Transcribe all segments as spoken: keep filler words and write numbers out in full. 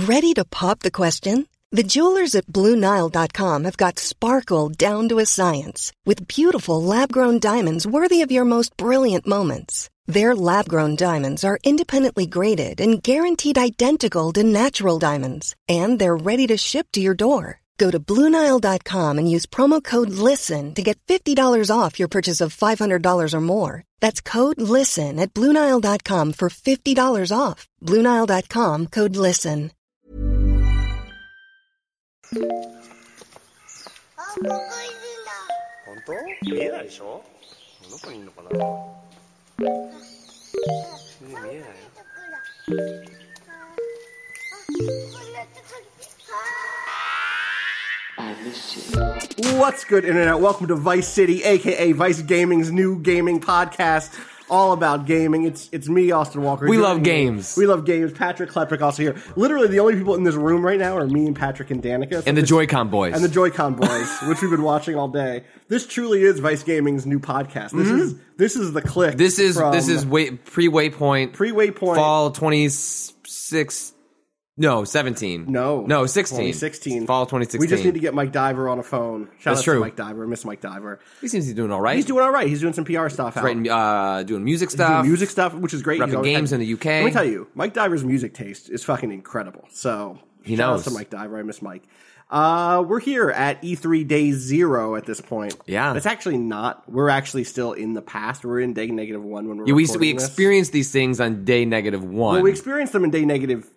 Ready to pop the question? The jewelers at Blue Nile dot com have got sparkle down to a science with beautiful lab-grown diamonds worthy of your most brilliant moments. Their lab-grown diamonds are independently graded and guaranteed identical to natural diamonds, and they're ready to ship to your door. Go to Blue Nile dot com and use promo code LISTEN to get fifty dollars off your purchase of five hundred dollars or more. That's code LISTEN at Blue Nile dot com for fifty dollars off. Blue Nile dot com, code LISTEN. 本当？見えないでしょ？どこにいるのかな？見えないよ。 What's good, Internet? Welcome to Vice City, aka Vice Gaming's new gaming podcast, all about gaming. It's it's me, Austin Walker. We love games. We love games. Patrick Klepek also here. Literally, the only people in this room right now are me and Patrick and Danica. So and the this, Joy-Con boys. And the Joy-Con boys, which we've been watching all day. This truly is Vice Gaming's new podcast. This mm-hmm. is this is the click. This is from this is wait, pre-Waypoint. Pre-Waypoint. Fall twenty-six. No, seventeen. No. No, sixteen. twenty sixteen. Fall twenty sixteen. We just need to get Mike Diver on a phone. Shout That's out true. to Mike Diver. I miss Mike Diver. He seems to be doing all right. He's doing all right. He's doing some P R stuff out. Writing, uh, doing music He's stuff. doing music stuff, which is great. Repping games in the U K. Let me tell you, Mike Diver's music taste is fucking incredible. So, he shout knows. out to Mike Diver. I miss Mike. Uh, we're here at E three Day Zero at this point. Yeah. It's actually not. We're actually still in the past. We're in day negative one when we're yeah, we recording we this. experienced these things on day negative one. Well, we experienced them in day negative...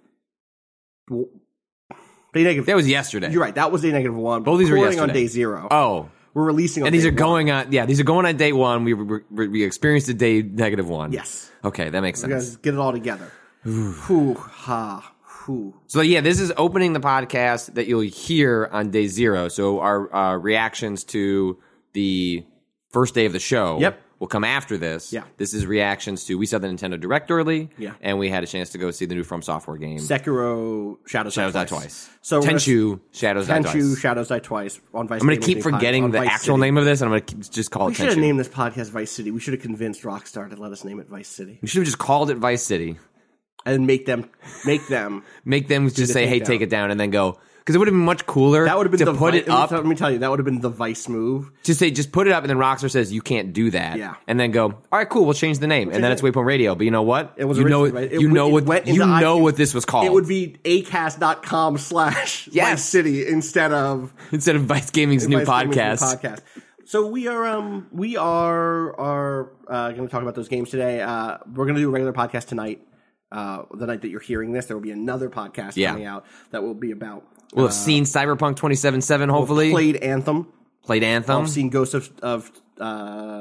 Day negative. That was yesterday. You're right. That was day negative one. Both these were recording yesterday. on day zero. Oh. We're releasing on And these day are going one. on, yeah, these are going on day one. We we, we experienced a day negative one. Yes. Okay, that makes We sense. guys get it all together. Whew, ha, whew. So yeah, this is opening the podcast that you'll hear on day zero. So our uh, reactions to the first day of the show Yep. will come after this. Yeah. This is reactions to, we saw the Nintendo Direct early. Yeah. And we had a chance to go see the new From Software game. Sekiro Shadows, Shadows Die Die Twice. Twice. So Tenchu Shadows Die Twice. Tenchu Shadows Die Twice on Vice I'm going to Gaming keep Pod- forgetting on the Vice actual City. name of this, and I'm going to just call We it should have Tenchu. named this podcast Vice City. We should have convinced Rockstar to let us name it Vice City We should have just called it Vice City. and make them make them. Make them just the say, hey, takedown. take it down, and then go. Because it would have been much cooler That would have been to the put Vi- it up. Let me tell you, that would have been the Vice move. Just say, just put it up, and then Rockstar says you can't do that. Yeah. And then go, all right, cool, we'll change the name, and then it's Waypoint Radio. But you know what? It was you know, originally, right? It you w- know it what went you into know iTunes. what this was called. It would be acast dot com slash Yes. Vice City instead of instead of Vice Gaming's new Vice Gaming's new podcast. podcast. So we are um we are are uh, going to talk about those games today. Uh, we're going to do a regular podcast tonight. Uh, the night that you're hearing this, there will be another podcast Yeah. coming out that will be about. We'll have seen Cyberpunk twenty seventy-seven. Hopefully, Played Anthem. played Anthem. I've seen Ghost of. of uh,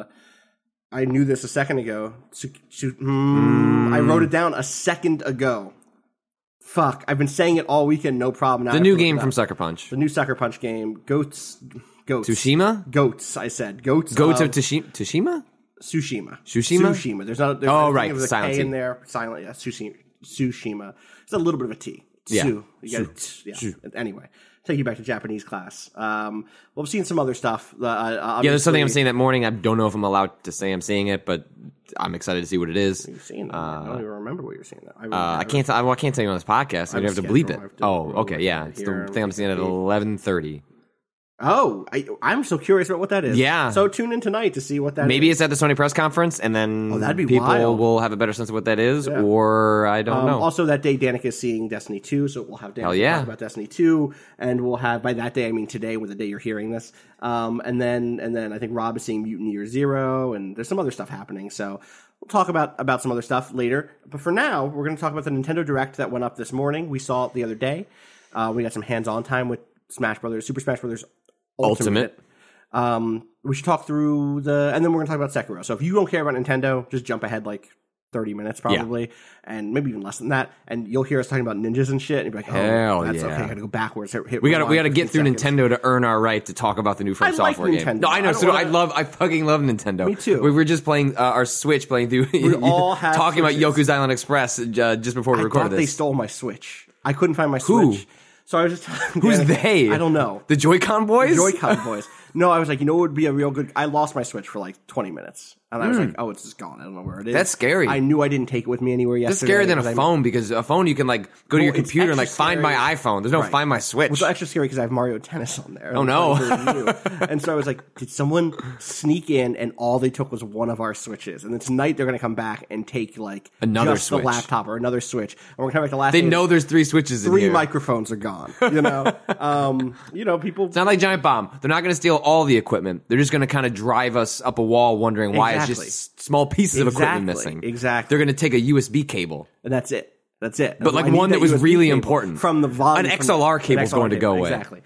I knew this a second ago. Su- su- mm, Mm. I wrote it down a second ago. Fuck, I've been saying it all weekend. No problem. Now I the have new to look game it from up. Sucker Punch. The new Sucker Punch game. Goats. Goats. Tsushima. Goats. I said goats. Goats of of Tsushi- Tsushima. Tsushima. Tsushima? Tsushima. There's not. There's Oh, I think right, There's a silent K T. in there. Silent. Yeah. Tsushima. Tsushima. It's a little bit of a T. Yeah. Tsu. You got Tsu. yeah. Tsu. Anyway, take you back to Japanese class. Um, well, I've seen some other stuff. Uh, uh, Yeah, there's something I'm obviously- seeing that morning. I don't know if I'm allowed to say I'm seeing it, but I'm excited to see what it is. You've seen it. I don't even remember what you're seeing. I, really Uh, I never- can't. T- I, well, I can't tell you on this podcast. I'm I'm gonna have to bleep scheduled. it. I have to Oh, roll okay, it yeah. right It's here. the thing I'm seeing at eleven thirty. Oh, I, I'm so curious about what that is. Yeah. So tune in tonight to see what that Maybe is. it's at the Sony press conference, and then Oh, that'd be people wild. will have a better sense of what that is, Yeah. or I don't Um, know. Also, that day, Danica is seeing Destiny two, so we'll have Danica Hell yeah. talk about Destiny two, and we'll have, by that day, I mean today, with the day you're hearing this, um, and then and then I think Rob is seeing Mutant Year Zero, and there's some other stuff happening, so we'll talk about, about some other stuff later. But for now, we're going to talk about the Nintendo Direct that went up this morning. We saw it the other day. Uh, we got some hands-on time with Smash Brothers, Super Smash Brothers Ultimate. Ultimate. Um, we should talk through the, and then we're going to talk about Sekiro. So if you don't care about Nintendo, just jump ahead like thirty minutes probably, and maybe even less than that, and you'll hear us talking about ninjas and shit, and you'll be like, oh, Hell that's yeah. okay, I gotta go backwards. Hit, hit we got to rewind we got to get fifteen through seconds. Nintendo to earn our right to talk about the new From I like Software game. Nintendo. No, I know. I don't so wanna- I love. I fucking love Nintendo. Me too. We were just playing uh, our Switch, playing through. We all have talking about Switches. Yoku's Island Express uh, just before we I recorded thought this. they stole my Switch. I couldn't find my Who? Switch. So I was just telling Who's Danica- they? I don't know. The Joy-Con boys. Joy-Con boys. No, I was like, you know what would be a real good... I lost my Switch for like twenty minutes. And I was like, oh, it's just gone. I don't know where it is. That's scary. I knew I didn't take it with me anywhere yesterday. That's scarier than a because I- phone because a phone you can like go to Well, your it's computer and like extra find scary. my iPhone. There's no Right. find my Switch. Which is extra scary because I have Mario Tennis on there. Oh, no. And so I was like, did someone sneak in and all they took was one of our Switches? And then tonight they're going to come back and take like Another just Switch. the laptop or another Switch. And we're going to come back to last they thing is know there's three switches in three here. microphones are gone. You know, um, you know, people. It's not like Giant Bomb. They're not going to steal all the equipment. They're just going to kind of drive us up a wall wondering why Exactly. it's just small pieces of equipment Exactly. missing. Exactly. They're going to take a U S B cable. And that's it. That's it. But, I like, need one that was U S B really cable important. from the volume. An from X L R the- cable's an X L R going to go cable, away. Exactly.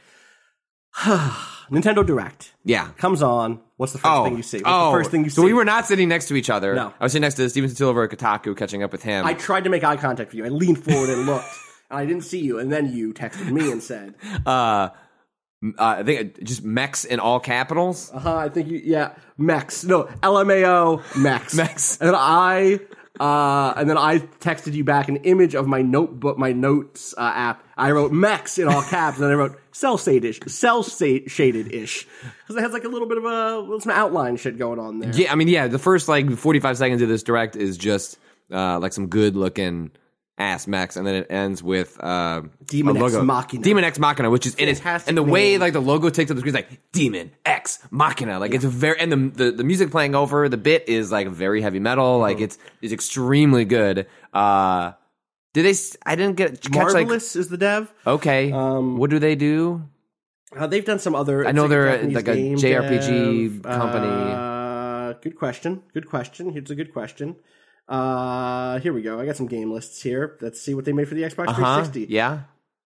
Nintendo Direct. Yeah. Comes on. What's the first Oh, thing you see? What's oh. the first thing you see? So we were not sitting next to each other. No. I was sitting next to Steven Silver at Kotaku, catching up with him. I tried to make eye contact with you. I leaned forward and looked, and I didn't see you. And then you texted me and said, uh, uh, I think just mechs in all capitals. "Uh huh." I think you, yeah, Mex. No, L M A O, Mex. Mex. And then I, uh, and then I texted you back an image of my notebook, my notes uh, app. I wrote Mex in all caps, and then I wrote cell shaded, cell shaded ish, because it has like a little bit of a some outline shit going on there. Yeah, I mean, yeah, the first like forty-five seconds of this direct is just uh, like some good looking ass mechs, and then it ends with uh, Demon a X logo. Machina. Demon X Machina, which is and it's Fantastic and the way name. like the logo takes up the screen is like Demon X Machina, like it's a very and the, the the music playing over the bit is like very heavy metal, like Mm-hmm. it's it's extremely good. Uh, did they? s- I didn't get catch like Marvelous is the dev. okay. Um, what do they do? Uh, they've done some other. I know it's they're a- Japanese like a game J R P G dev. company. Uh, good question. Good question. It's a good question. Uh, here we go. I got some game lists here. Let's see what they made for the Xbox Uh three huh. sixty. Yeah.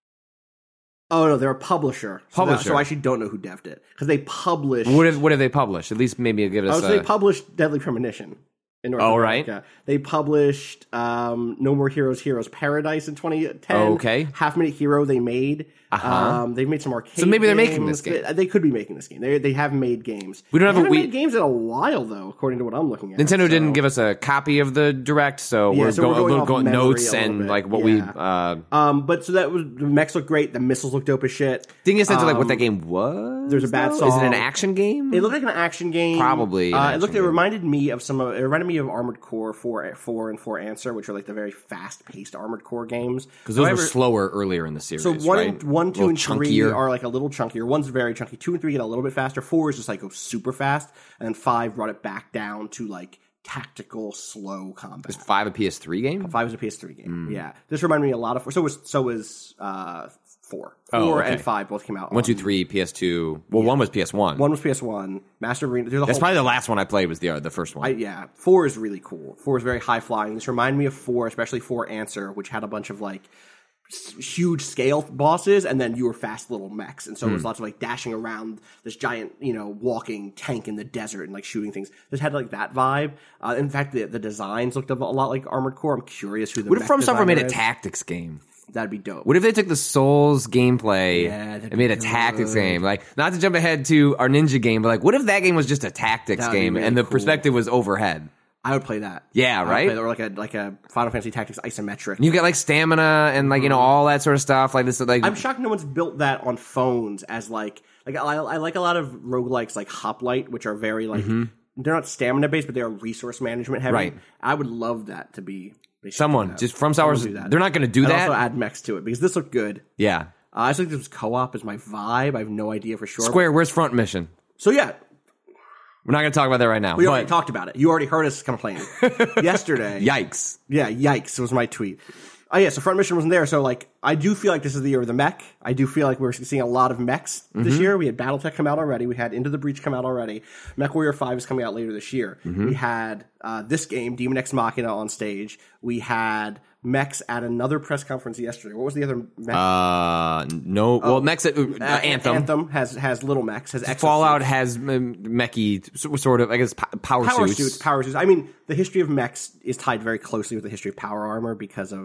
Oh no, they're a publisher. So, that- Publisher. so I actually don't know who devved it because they published. What have what have they published? At least maybe give us. Oh, so a, they published Deadly Premonition in North Oh, America. They published um, No More Heroes, Heroes Paradise in twenty ten. Okay. Half Minute Hero they made. Uh-huh. Um, they've made some arcade. So maybe they're games. making this game. They, they could be making this game. They they have made games. We don't They have a- haven't we- made games in a while though, according to what I'm looking at. Nintendo so. didn't give us a copy of the direct, so Yeah, we're so going, we're going a little off going memory notes a little and bit. like what Yeah. we. Uh, Um, but so that was the mechs look great. The missiles look dope as shit. didn't get a sense of like what Um, that game was. there's a bad though? Is it song. an action game? It looked like an action game. Probably an Uh, it action looked. It game. reminded me of some. Of, it reminded me of Armored Core four, four and four Answer, which are like the very fast-paced Armored Core games. Because those However- were slower earlier in the series. So one, right? and, one, two, A and little three chunkier. are like a little chunkier. One's very chunky. Two and three get a little bit faster. Four is just like go super fast, and then five brought it back down to like tactical, slow combat. Is five a P S three game? Five was a P S three game. Hmm. Yeah, this reminded me a lot of. So was so was uh, four. Oh, Four okay. and five both came out. One, two, on- three, P S two. Well, one was P S one. One was P S one. Master of Arena. There's a That's whole probably the last one I played. Was the uh, the first one. I, yeah, four is really cool. Four is very high flying. This reminded me of four, especially four Answer, which had a bunch of like s- huge scale bosses, and then you were fast little mechs, and so Hmm. it was lots of like dashing around this giant, you know, walking tank in the desert and like shooting things. This had like that vibe. Uh, in fact, the, the designs looked a lot like Armored Core. I'm curious who the what if mech From Software made a designer is. tactics game? That'd be dope. What if they took the Souls gameplay Yeah, that'd and made a be tactics good. game? Like, not to jump ahead to our ninja game, but like, what if that game was just a tactics That'd be game really and the cool. perspective was overhead? I would play that. Yeah, I would right? play that, or like a like a Final Fantasy Tactics isometric. You get like stamina and like you know all that sort of stuff. Like this, like I'm shocked no one's built that on phones as like like I, I like a lot of roguelikes like Hoplite, which are very like they're not stamina based, but they are resource management heavy. Right. I would love that to be they should someone do that. just from Someone Software. do that. They're not going to do And that. also add mechs to it because this looked good. yeah. Uh, I just think this was co-op is my vibe. I have no idea for sure. Square, where's Front Mission? So yeah, We're not going to talk about that right now. we already but talked about it. You already heard us complain yesterday. yikes! Yeah, yikes was my tweet. Oh yeah, so Front Mission wasn't there. So like, I do feel like this is the year of the mech. I do feel like we're seeing a lot of mechs this Mm-hmm. year. We had BattleTech come out already. We had Into the Breach come out already. MechWarrior five is coming out later this year. Mm-hmm. We had uh, this game, Demon X Machina, on stage. We had mechs at another press conference yesterday. What was the other mech? Uh, no. well, Mex uh, Uh, Anthem. Anthem has has little mechs. Has exosuits. Fallout has um, mechy s- sort of, I guess, po- power, power suits. suits. Power suits. I mean, the history of mechs is tied very closely with the history of power armor because of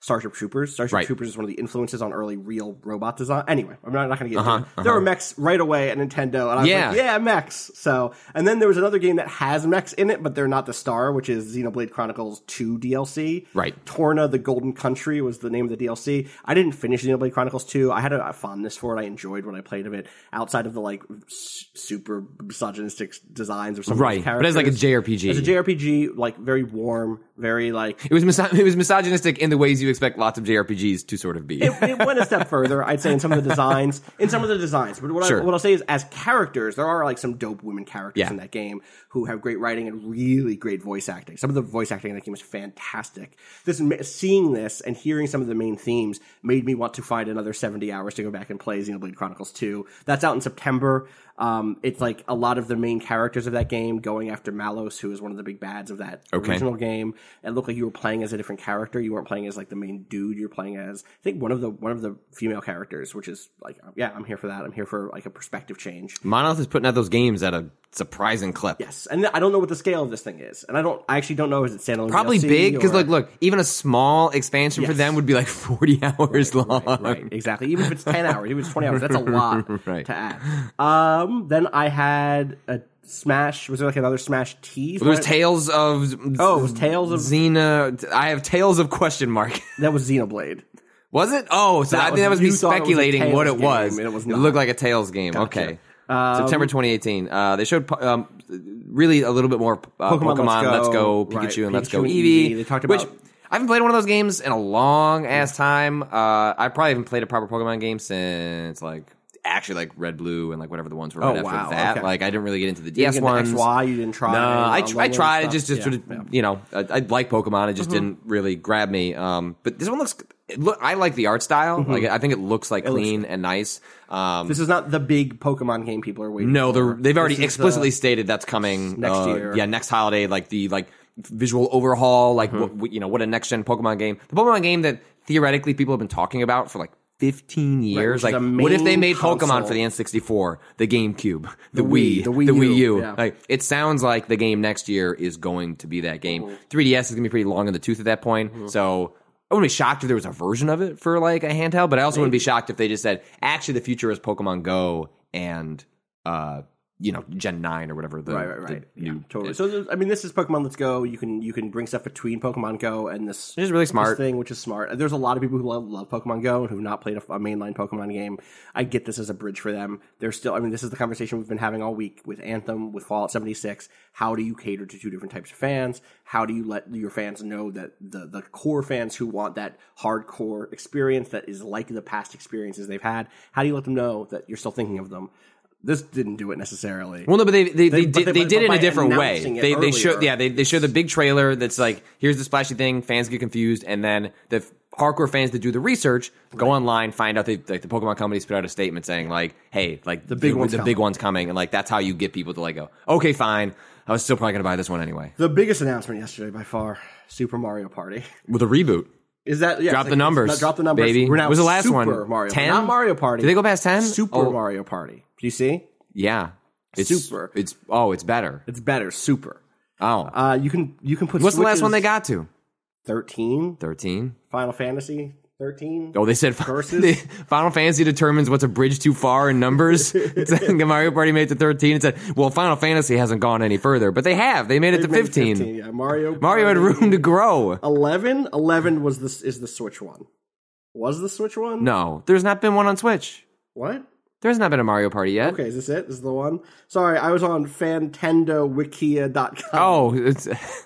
Starship Troopers. Starship Right. Troopers is one of the influences on early real robot design. Anyway, I'm not, not going to get Uh-huh, into it. uh-huh. There were mechs right away at Nintendo, and I was Yeah. like, yeah, mechs. So, and then there was another game that has mechs in it, but they're not the star, which is Xenoblade Chronicles two D L C. Right. Torna the Golden Country was the name of the D L C. I didn't finish Xenoblade Chronicles two. I had a, a fondness for it. I enjoyed what I played of it, outside of the like s- super misogynistic designs of some Right. of those But characters. as like a J R P G. As a J R P G, like very warm, very like It was miso- it was misogynistic in the ways you expect lots of J R P Gs to sort of be. it, it went a step further, I'd say, in some of the designs. In some of the designs, but what, Sure. I, what I'll say is, as characters, there are like some dope women characters Yeah. in that game who have great writing and really great voice acting. Some of the voice acting in that game is fantastic. This seeing this and hearing some of the main themes made me want to find another seventy hours to go back and play Xenoblade Chronicles two. That's out in September. Um, it's like a lot of the main characters of that game going after Malos, who is one of the big bads of that Okay. original game. It looked like you were playing as a different character. You weren't playing as like the main dude. You're playing as I think one of the one of the female characters, which is like yeah, I'm here for that. I'm here for like a perspective change. Monolith is putting out those games at a surprising clip. Yes, and I don't know what the scale of this thing is, and I don't. I actually don't know is it standalone Probably D L C big because or- like look, even a small expansion for Yes. them would be like forty hours long. Right, right, exactly. Even if it's ten hours, even if it's twenty hours, that's a lot Right. to add. Um, then I had a Smash. Was there like another Smash tease? There was What- Tales of Oh, it was Tales of- Xena. I have Tales of question mark. That was Xenoblade. Was it? Oh, so That I think was- that was me you thought it was a speculating what Tales it game, was. and it was It not. looked like a Tales game. Okay. September twenty eighteen. Uh, they showed um, really a little bit more uh, Pokemon Pokemon, Let's Let's Go, Go, right, Pikachu, and Let's Pikachu Go and Eevee. Eevee. They talked which about- I haven't played one of those games in a long ass time. Uh, I probably haven't played a proper Pokemon game since like actually like Red, Blue, and like whatever the ones were right Oh, after wow, that. okay. Like I didn't really get into the You D S didn't get ones. into X Y, you didn't try. No, I, uh, tr- I Alolan tried. It stuff? just, just Yeah, sort of, yeah. Mm-hmm. you know, I, I like Pokemon. It just didn't really grab me. Um, but this one looks. It look, I like the art style. Like I think it looks like looks clean and nice. Um, This is not the big Pokemon game people are waiting no, for. they're, they've already This is, explicitly uh, stated that's coming next uh, year. Yeah, next holiday. Like the like visual overhaul. Like Mm-hmm. what, what you know, what a next gen Pokemon game. The Pokemon game that theoretically people have been talking about for like fifteen years. which is like, a what if they main made Pokemon console. for the N sixty-four, the GameCube, the, The Wii, Wii, the Wii the Wii U, U? yeah. Like, it sounds like the game next year is going to be that game. Mm-hmm. three D S is going to be pretty long in the tooth at that point. So I wouldn't be shocked if there was a version of it for like a handheld, but I also wouldn't be shocked if they just said, actually, the future is Pokemon Go and, uh, you know, Gen nine or whatever. The, Right, right, the right. new Yeah, totally. is. So there's- I mean, this is Pokemon Let's Go. You can you can bring stuff between Pokemon Go and this. Which is really smart. this thing, which is smart. There's a lot of people who love, love Pokemon Go and who've not played a, a mainline Pokemon game. I get this as a bridge for them. They're still. I mean, this is the conversation we've been having all week with Anthem, with Fallout seventy-six. How do you cater to two different types of fans? How do you let your fans know that the the core fans who want that hardcore experience that is like the past experiences they've had? How do you let them know that you're still thinking of them? This didn't do it necessarily. Well, no, but they they, they, They- but did, they- they but did it in by a different way. announcing it They they showed earlier. yeah they they show the big trailer that's like here's the splashy thing. Fans get confused, and then the f- hardcore fans that do the research go online, find out they like the Pokemon companies put out a statement saying like, hey, like The big the, one's the coming. big one's coming, and like that's how you get people to like go, okay, fine. I was still probably gonna buy this one anyway The biggest announcement yesterday by far, Super Mario Party. with a reboot. Is that yeah, Drop it's the like- numbers, it's- Drop the numbers, baby. We're now What was the last Super one? Mario, ten? not Mario Party. Did they go past ten? Super Oh. Mario Party. Do you see? Yeah, it's Super. It's oh, it's better. It's better. Super. Oh, Uh, you can you can put. what's the last switches- one they got to? Thirteen. Thirteen. Final Fantasy. Thirteen. Oh, they said Versus? they, Final Fantasy determines what's a bridge too far in numbers. It's like Mario Party made it to thirteen. It said, well, Final Fantasy hasn't gone any further, but they have. They made it They to made fifteen. Yeah, Mario. Mario had Party. room to grow. Eleven. Eleven was this is the Switch one. Was the Switch one? No, there's not been one on Switch. What? There's not been a Mario Party yet. Okay, is this it? This is the one? Sorry, I was on Fantendo Wikia dot com. Oh, it's,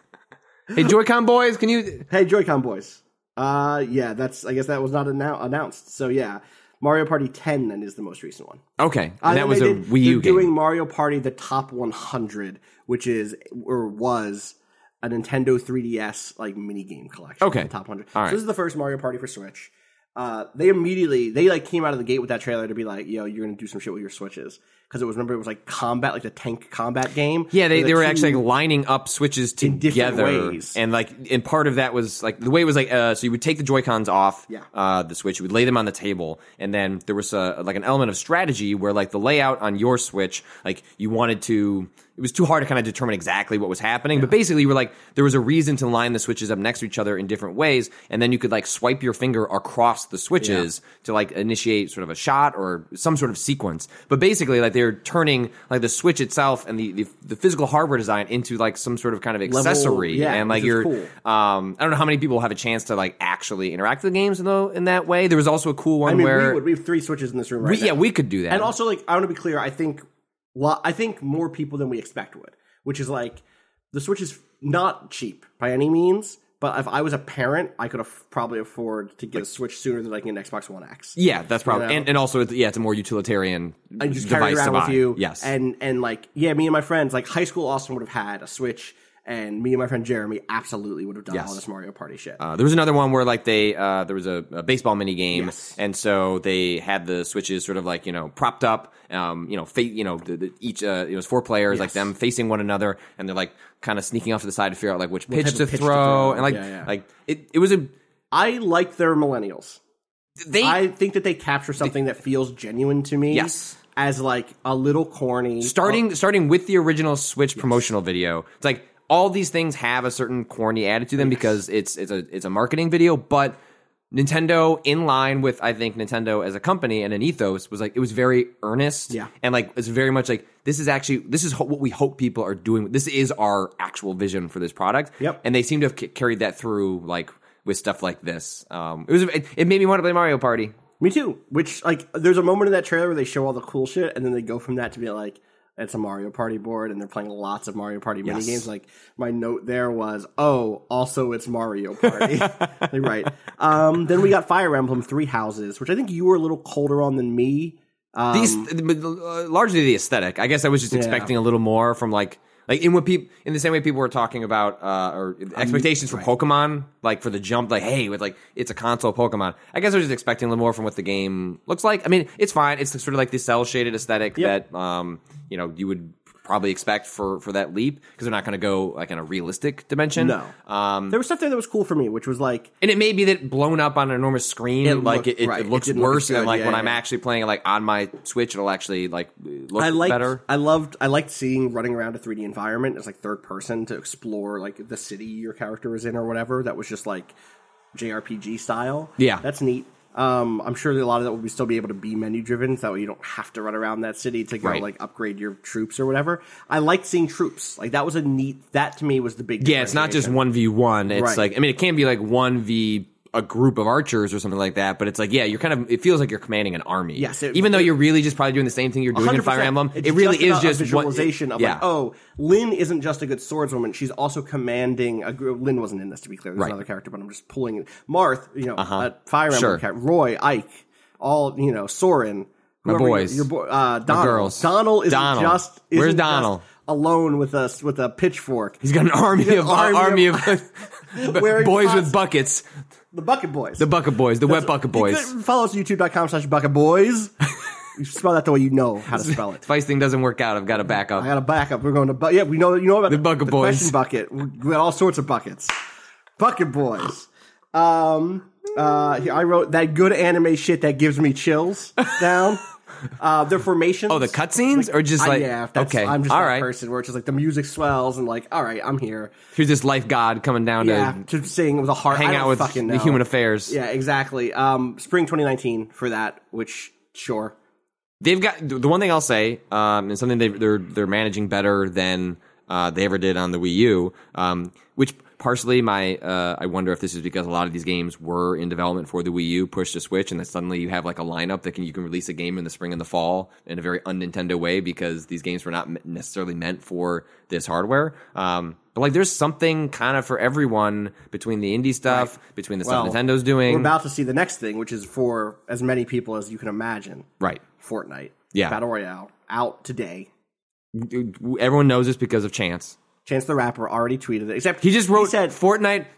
hey, Joy-Con boys, can you? Hey, Joy-Con boys. Uh, yeah, that's. I guess that was not annou- announced. So yeah, Mario Party ten then is the most recent one. Okay, Uh, and that then was they a did- Wii U they're doing game. Mario Party the Top one hundred, which is or was a Nintendo three D S like mini game collection. Okay. the Top one hundred. All right. So this is the first Mario Party for Switch. Uh, they immediately they like came out of the gate with that trailer to be like, "Yo, you're gonna do some shit with your Switches," because it was remember it was like combat, like the tank combat game. Yeah, they, where the they were two- actually like lining up switches In different together, ways. and like, and part of that was like the way it was like, uh, so you would take the Joy Cons off, Yeah. uh, the Switch, you would lay them on the table, and then there was a like an element of strategy where like the layout on your Switch, like you wanted to it was too hard to kind of determine exactly what was happening. Yeah. But basically, you were like, there was a reason to line the switches up next to each other in different ways, and then you could like swipe your finger across the switches yeah. to like initiate sort of a shot or some sort of sequence. But basically, like they're turning like the switch itself and the the, the physical hardware design into like some sort of kind of accessory. Level, yeah, and like you're, cool. um, I don't know how many people have a chance to like actually interact with the games in the, in that way. There was also a cool one I mean, where we, would, we have three switches in this room right we, now. Yeah, we could do that. And also, like, I want to be clear. I think, well, I think more people than we expect would. Which is like, the Switch is not cheap by any means, but if I was a parent, I could af- probably afford to get a Switch sooner than I can get an Xbox One X. Yeah, that's probably, you know? and, and also, yeah, it's a more utilitarian I just device carry it around to buy. with you. Yes. And, and like, yeah, me and my friends, like, high school Austin would have had a Switch, and me and my friend Jeremy absolutely would have done Yes. all this Mario Party shit. Uh, there was another one where like they uh, there was a, a baseball mini game, Yes. and so they had the switches sort of like you know propped up, um, you know, fa- you know, the, the, each uh, it was four players, Yes. like them facing one another, and they're like kind of sneaking off to the side to figure out like which pitch, type to, of pitch to throw, throw. and like Yeah, yeah. like it it was a I like their millennials. they I think that they capture something that feels genuine to me. Yes. As like a little corny. starting starting with the original Switch promotional video. It's like all these things have a certain corny added to them because it's it's a it's a marketing video, but Nintendo, in line with I think Nintendo as a company and an ethos, was like it was very earnest, Yeah. and like it's very much like this is actually this is ho- what we hope people are doing. This is our actual vision for this product. Yep. And they seem to have c- carried that through like with stuff like this. Um, it was it, it made me want to play Mario Party. Me too. Which, like, there's a moment in that trailer where they show all the cool shit, and then they go from that to be like, it's a Mario Party board, and they're playing lots of Mario Party Yes. minigames. Like, my note there was, oh, also it's Mario Party. Like, right. Um, then we got Fire Emblem Three Houses, which I think you were a little colder on than me. Um, These uh, largely the aesthetic. I guess I was just Yeah. expecting a little more from like like in what people in the same way people were talking about uh, or expectations for right. Pokemon, like for the jump, like hey, with like it's a console Pokemon. I guess I was just expecting a little more from what the game looks like. I mean, it's fine. It's sort of like the cell shaded aesthetic Yep. that um you know you would probably expect for for that leap because they're not going to go like in a realistic dimension. No. Um, there was stuff there that was cool for me, which was like, and it may be that blown up on an enormous screen, It like looked- it, it, right. it It looks didn't look worse, as and good. like Yeah, when yeah. I'm actually playing it like on my Switch, it'll actually like look I liked, better. I loved, I liked seeing running around a three D environment as like third person to explore like the city your character is in or whatever. That was just like J R P G style. Yeah. That's neat. Um, I'm sure that a lot of that will be still be able to be menu driven, so you don't have to run around that city to go Right. like upgrade your troops or whatever. I liked seeing troops. Like that was a neat. That to me was the big. Yeah, it's not just one v one. It's Right. like I mean, it can be like one v a group of archers or something like that. But it's like yeah, you're kind of. It feels like you're commanding an army. Yes, it- even though you're really just probably doing the same thing you're doing in Fire Emblem. It's It really is about just a visualization one, of yeah. like, oh, Lynn isn't just a good swordswoman; she's also commanding a group. Lynn wasn't in this, to be clear. There's Right. another character, but I'm just pulling it. Marth, you know, Uh-huh. a Fire Emblem Sure. character, Roy, Ike, all you know, Soren, My whoever boys. your, your boy, uh, Donald. girls. Donald isn't Donald. just isn't Where's just Donald? alone with us with a pitchfork. He's got an army an of army army, of- of, Wearing boys pots. with buckets. The Bucket Boys. The bucket boys. The wet That's- bucket you boys. could follow us at youtube.com slash bucket boys. You spell that the way you know how to spell it. If ice thing doesn't work out, I've got to back up. I got a backup. We're going to, bu- yeah, we know, you know about The Bucket the Boys. question bucket. We got all sorts of buckets. Bucket Boys. Um, uh, here, I wrote that good anime shit that gives me chills down. Uh, their formations. Oh, the cutscenes or just I- like yeah, if that's, okay, I'm just all that right. person where it's just like the music swells and like, all right, I'm here. Here's this life god coming down Yeah, to to sing with a heart. hang I out don't with fucking the know. human affairs. Yeah, exactly. Um, spring twenty nineteen for that, which sure. They've got the one thing I'll say, um, and something they, they're they're managing better than uh, they ever did on the Wii U. Um, which partially, my uh, I wonder if this is because a lot of these games were in development for the Wii U, pushed to Switch, and then suddenly you have like a lineup that can you can release a game in the spring and the fall in a very un-Nintendo way because these games were not necessarily meant for this hardware. Um, but like, there's something kind of for everyone between the indie stuff, between the Well, stuff Nintendo's doing. We're about to see the next thing, which is for as many people as you can imagine. Right. Fortnite. Yeah. Battle Royale. Out today. Everyone knows this because of Chance. Chance the Rapper already tweeted it. Except He just wrote he said Fortnite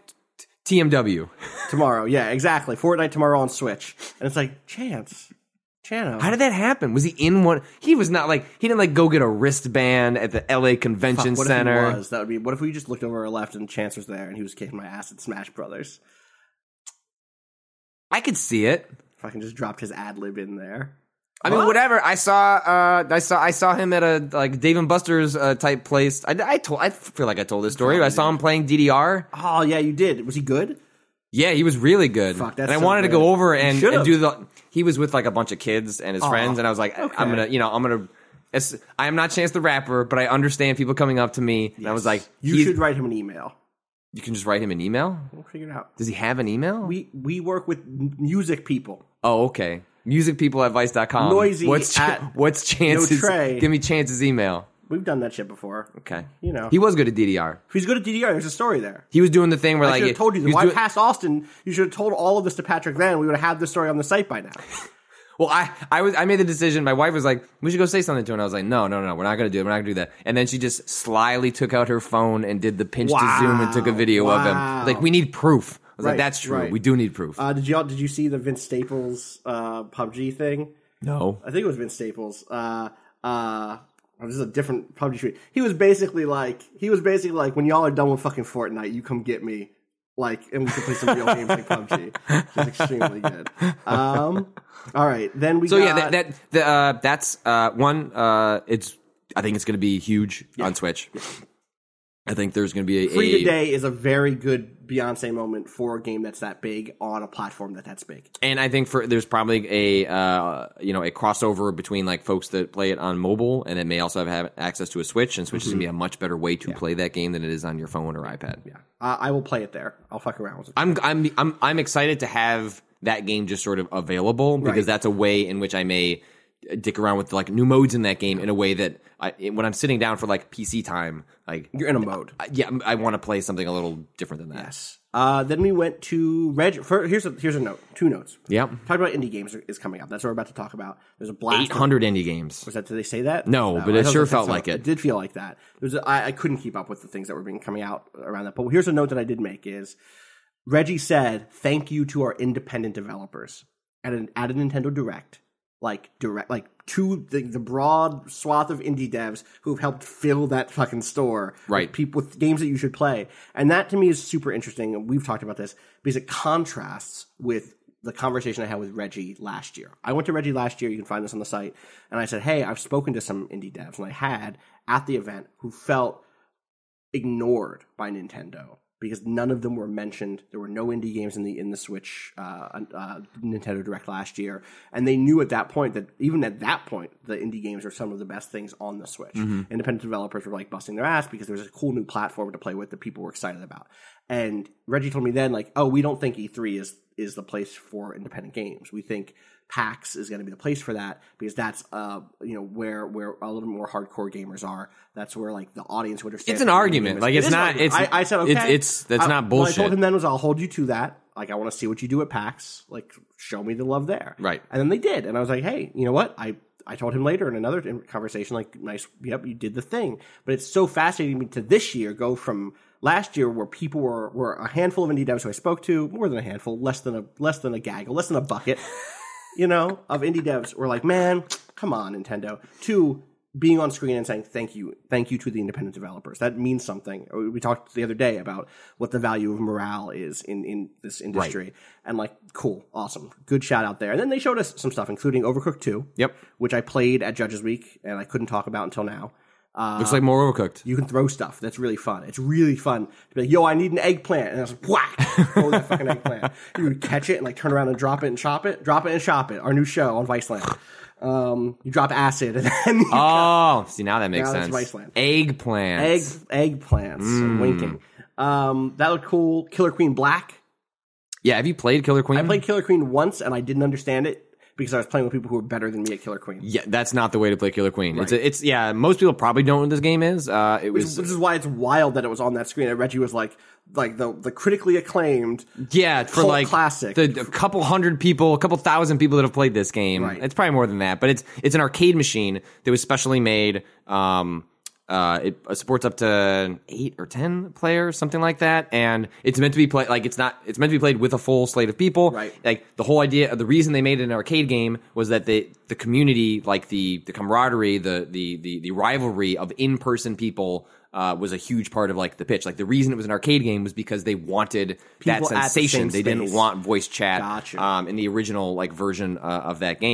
T M W. tomorrow. Yeah, exactly. Fortnite tomorrow on Switch. And it's like, Chance. Chano. How did that happen? Was he in one? He was not like he didn't like go get a wristband at the L A Fuck, Convention what Center. if he was? That would be. What if we just looked over our left and Chance was there and he was kicking my ass at Smash Brothers? I could see it. If I can just dropped his ad lib in there. I mean, What? whatever. I saw, uh, I saw, I saw him at a like Dave and Buster's uh, type place. I, I told, I feel like I told this story. I saw him playing D D R. Oh yeah, you did. Was he good? Yeah, he was really good. Fuck, that's and I so wanted good. to go over You and, should've. and do the. He was with like a bunch of kids and his Aw, friends, and I was like, okay. I'm gonna, you know, I'm gonna. It's, I am not Chance the Rapper, but I understand people coming up to me, and I was like, You he's- should write him an email. You can just write him an email. We'll figure it out. Does he have an email? We we work with m- music people. Oh, okay. Music people at vice dot com. Noisy What's Ch- at what's Chance's? No Trey. Give me Chance's email. We've done that shit before. Okay. You know. He was good at D D R. If he's good at D D R, there's a story there. He was doing the thing where I like should have told you he that. was Why doing- past Austin? You should have told all of this to Patrick then. We would have had this story on the site by now. Well, I, I was I made the decision. My wife was like, "We should go say something to him." And I was like, "No, no, no, we're not going to do it. We're not going to do that." And then she just slyly took out her phone and did the pinch Wow. to zoom and took a video of him. Wow. Like, we need proof. I was Right, like, "That's true. right. We do need proof." Uh, did you all, did you see the Vince Staples uh, P U B G thing? no. I think it was Vince Staples. Uh, uh, this is a different P U B G tweet. He was basically like, he was basically like, when y'all are done with fucking Fortnite, you come get me. Like, and we can play some real games like P U B G. Which is extremely good. Um, all right, then we So got, yeah, that, that the, uh, that's uh, one. Uh, it's I think it's going to be huge on Switch. I think there's going to be a, Free a Today is a very good Beyonce moment for a game that's that big on a platform that that's big. And I think for there's probably a uh, you know a crossover between like folks that play it on mobile and then may also have, have access to a Switch, and Switch is gonna be a much better way to play that game than it is on your phone or iPad. Yeah, uh, I will play it there. I'll fuck around with it. I'm I'm I'm I'm excited to have that game just sort of available because Right. that's a way in which I may dick around with like new modes in that game in a way that I, when I'm sitting down for like P C time, like You're in a mode. I- yeah, I want to play something a little different than that. Yes. Uh, then we went to Reg. For, here's a here's a note. Two notes. Yep. Talk about indie games is coming up. That's what we're about to talk about. There's a blast. eight hundred indie games. Was that? Did they say that? No, but I it thought sure they said felt so. like it. It did feel like that. There's a, I, I couldn't keep up with the things that were being coming out around that. But here's a note that I did make: is Reggie said, "Thank you to our independent developers at an at a Nintendo Direct." Like direct, like to the, the broad swath of indie devs who've helped fill that fucking store, Right. With people with games that you should play, and that to me is super interesting. And we've talked about this because it contrasts with the conversation I had with Reggie last year. I went to Reggie last year. You can find this on the site, and I said, "Hey, I've spoken to some indie devs, and I had at the event who felt ignored by Nintendo." Because none of them were mentioned. There were no indie games in the in the Switch uh, uh, Nintendo Direct last year, and they knew at that point that even at that point, the indie games are some of the best things on the Switch. Mm-hmm. Independent developers were like busting their ass because there was a cool new platform to play with that people were excited about. And Reggie told me then, like, "Oh, we don't think E three is is the place for independent games. We think PAX is going to be the place for that because that's uh you know where where a little more hardcore gamers are. That's where like the audience would understand." It's an argument. Like, It it's is an not- argument. it's- I, I said okay. it's- it's- that's I- not What I bullshit. told him then was, "I'll hold you to that. Like, I want to see what you do at PAX. Like, show me the love there." Right. And then they did, and I was like, "Hey, you know what? I." I told him later in another conversation, like, nice, yep, you did the thing. But it's so fascinating to this year go from last year where people were, were a handful of indie devs who I spoke to, more than a handful, less than a less than a gaggle, less than a bucket, you know, of indie devs were like, "Man, come on, Nintendo." To being on screen and saying thank you, thank you to the independent developers. That means something. We talked the other day about what the value of morale is in, in this industry. Right. And like, cool, awesome, good shout out there. And then they showed us some stuff, including Overcooked two. Yep. Which I played at Judges Week and I couldn't talk about until now. Uh, Looks like more Overcooked. you can throw stuff. That's really fun. It's really fun to be like, "Yo, I need an eggplant," and I was like, "Whack!" Throw that fucking eggplant. You would catch it and like turn around and drop it and chop it, drop it and chop it. Our new show on Viceland. Um, you drop acid and then you Oh, see now that makes Now that's sense. Viceland. Eggplants. egg eggplants. I'm winking. Um, that looked cool. Killer Queen Black. Yeah, have you played Killer Queen? I played Killer Queen once and I didn't understand it because I was playing with people who were better than me at Killer Queen. Yeah, that's not the way to play Killer Queen. It's Right. a, it's yeah. Most people probably don't know what this game is. Uh, it Which, was which is why it's wild that it was on that screen. And Reggie was like, like the the critically acclaimed. yeah for cult like classic. the a couple hundred people, a couple thousand people that have played this game. Right. It's probably more than that, but it's it's an arcade machine that was specially made. Um, uh, it supports up to eight or ten players, something like that, and it's meant to be played like it's not. It's meant to be played with a full slate of people. Right. Like the whole idea, the reason they made it an arcade game was that the the community, like the the camaraderie, the the the, the rivalry of in person people. Uh, was a huge part of like the pitch. Like the reason it was an arcade game was because they wanted People that at the sensation. same They didn't space. want voice chat Gotcha. um, in the original like version uh, of that game.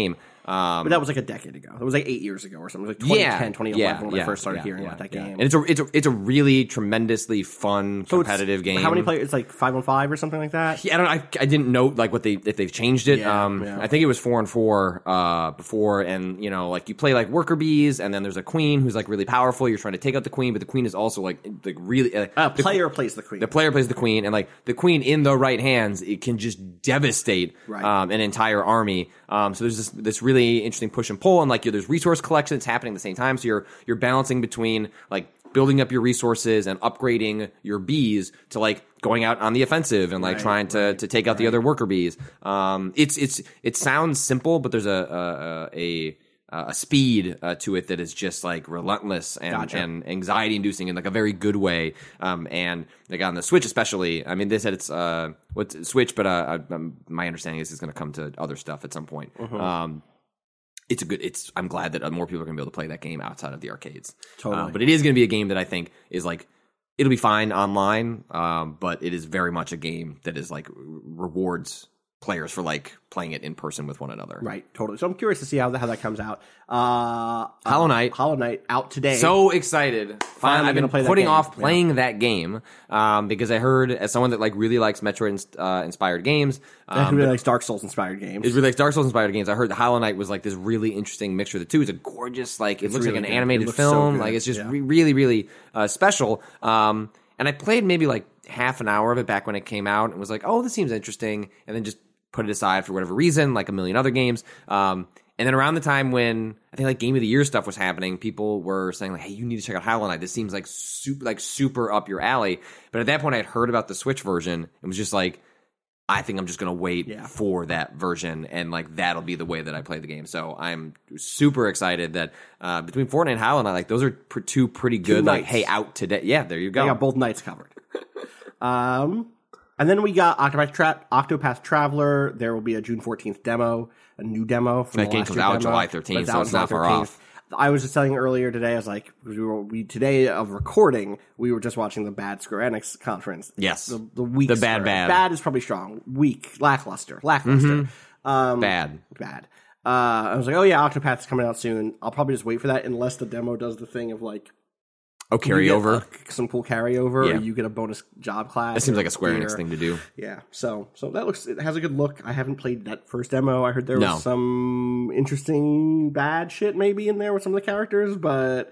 Um, but that was like a decade ago. It was like eight years ago or something. It was like twenty ten, yeah, twenty eleven yeah, when yeah, I first started yeah, hearing yeah, about that yeah. game. And it's a it's a it's a really tremendously fun So it's- competitive game. How many players? It's like five on five or something like that. Yeah, I don't. I, I didn't know like what they if they've changed it. Yeah, um, yeah. I think it was four and four uh, before, and you know, like you play like worker bees, and then there's a queen who's like really powerful. You're trying to take out the queen, but the queen is also like like really. Uh, Uh, the- player plays the queen. The player plays the queen, and like the queen in the right hands, it can just devastate Right. um, an entire army. Um, so there's this this really interesting push and pull, and like you there's resource collection that's happening at the same time. So you're you're balancing between like building up your resources and upgrading your bees to like going out on the offensive and like Right, trying to right, to take out the other worker bees. Um, it's it's it sounds simple, but there's a a, a a speed uh, to it that is just like relentless and, Gotcha. and anxiety inducing in like a very good way. Um, and like on the Switch, especially, I mean, they said it's uh, what's Switch, but uh, I, um, my understanding is it's going to come to other stuff at some point. Mhm. Um, it's a good. It's. I'm glad that uh, more people are going to be able to play that game outside of the arcades. Totally. Uh, but it is going to be a game that I think is like it'll be fine online. Um, but it is very much a game that is like rewards players for like playing it in person with one another. Right, totally. So I'm curious to see how, how that comes out. Uh, Hollow uh, Knight. Hollow Knight out today. So excited! Finally I've been gonna play that putting game. off Yeah. playing that game um, because I heard, as someone that like really likes Metroid uh, inspired games, That um, really likes Dark Souls inspired games. It really likes Dark Souls inspired games. I heard the Hollow Knight was like this really interesting mixture of the two. It's a gorgeous, like it It's looks really like an good. It animated looks so film. good. Like it's just Yeah. re- really, really uh, special. Um, and I played maybe like half an hour of it back when it came out and was like, oh, this seems interesting. And then just put it aside for whatever reason, like a million other games. Um, and then around the time when I think like Game of the Year stuff was happening, people were saying like, hey, you need to check out Hollow Knight. This seems like super, like super up your alley. But at that point, I had heard about the Switch version. It was just like, I think I'm just going to wait Yeah. for that version, and like that'll be the way that I play the game. So I'm super excited that uh, between Fortnite and Hollow Knight, like those are pr- two pretty good. Like, nights. hey, out today. Yeah, there you They go. got both nights covered. um, and then we got Octopath, Tra- Octopath Traveler. There will be a June fourteenth demo, a new demo. From That the game last comes year out demo, July but thirteenth, that so was it's not July far thirteenth. off. I was just telling earlier today, I was like, we were we today of recording, we were just watching the Bad Square Enix conference. Yes. the, the weak. The bad, Square- bad. Bad is probably strong. Weak, lackluster, lackluster. Um, Bad. bad. Uh, I was like, oh yeah, Octopath is coming out soon. I'll probably just wait for that unless the demo does the thing of like Oh, you get, carryover. uh, some cool carryover, Yeah. or you get a bonus job class. That seems or like a Square gear. Enix thing to do. Yeah, so so that looks it has a good look. I haven't played that first demo. I heard there No. was some interesting bad shit maybe in there with some of the characters, but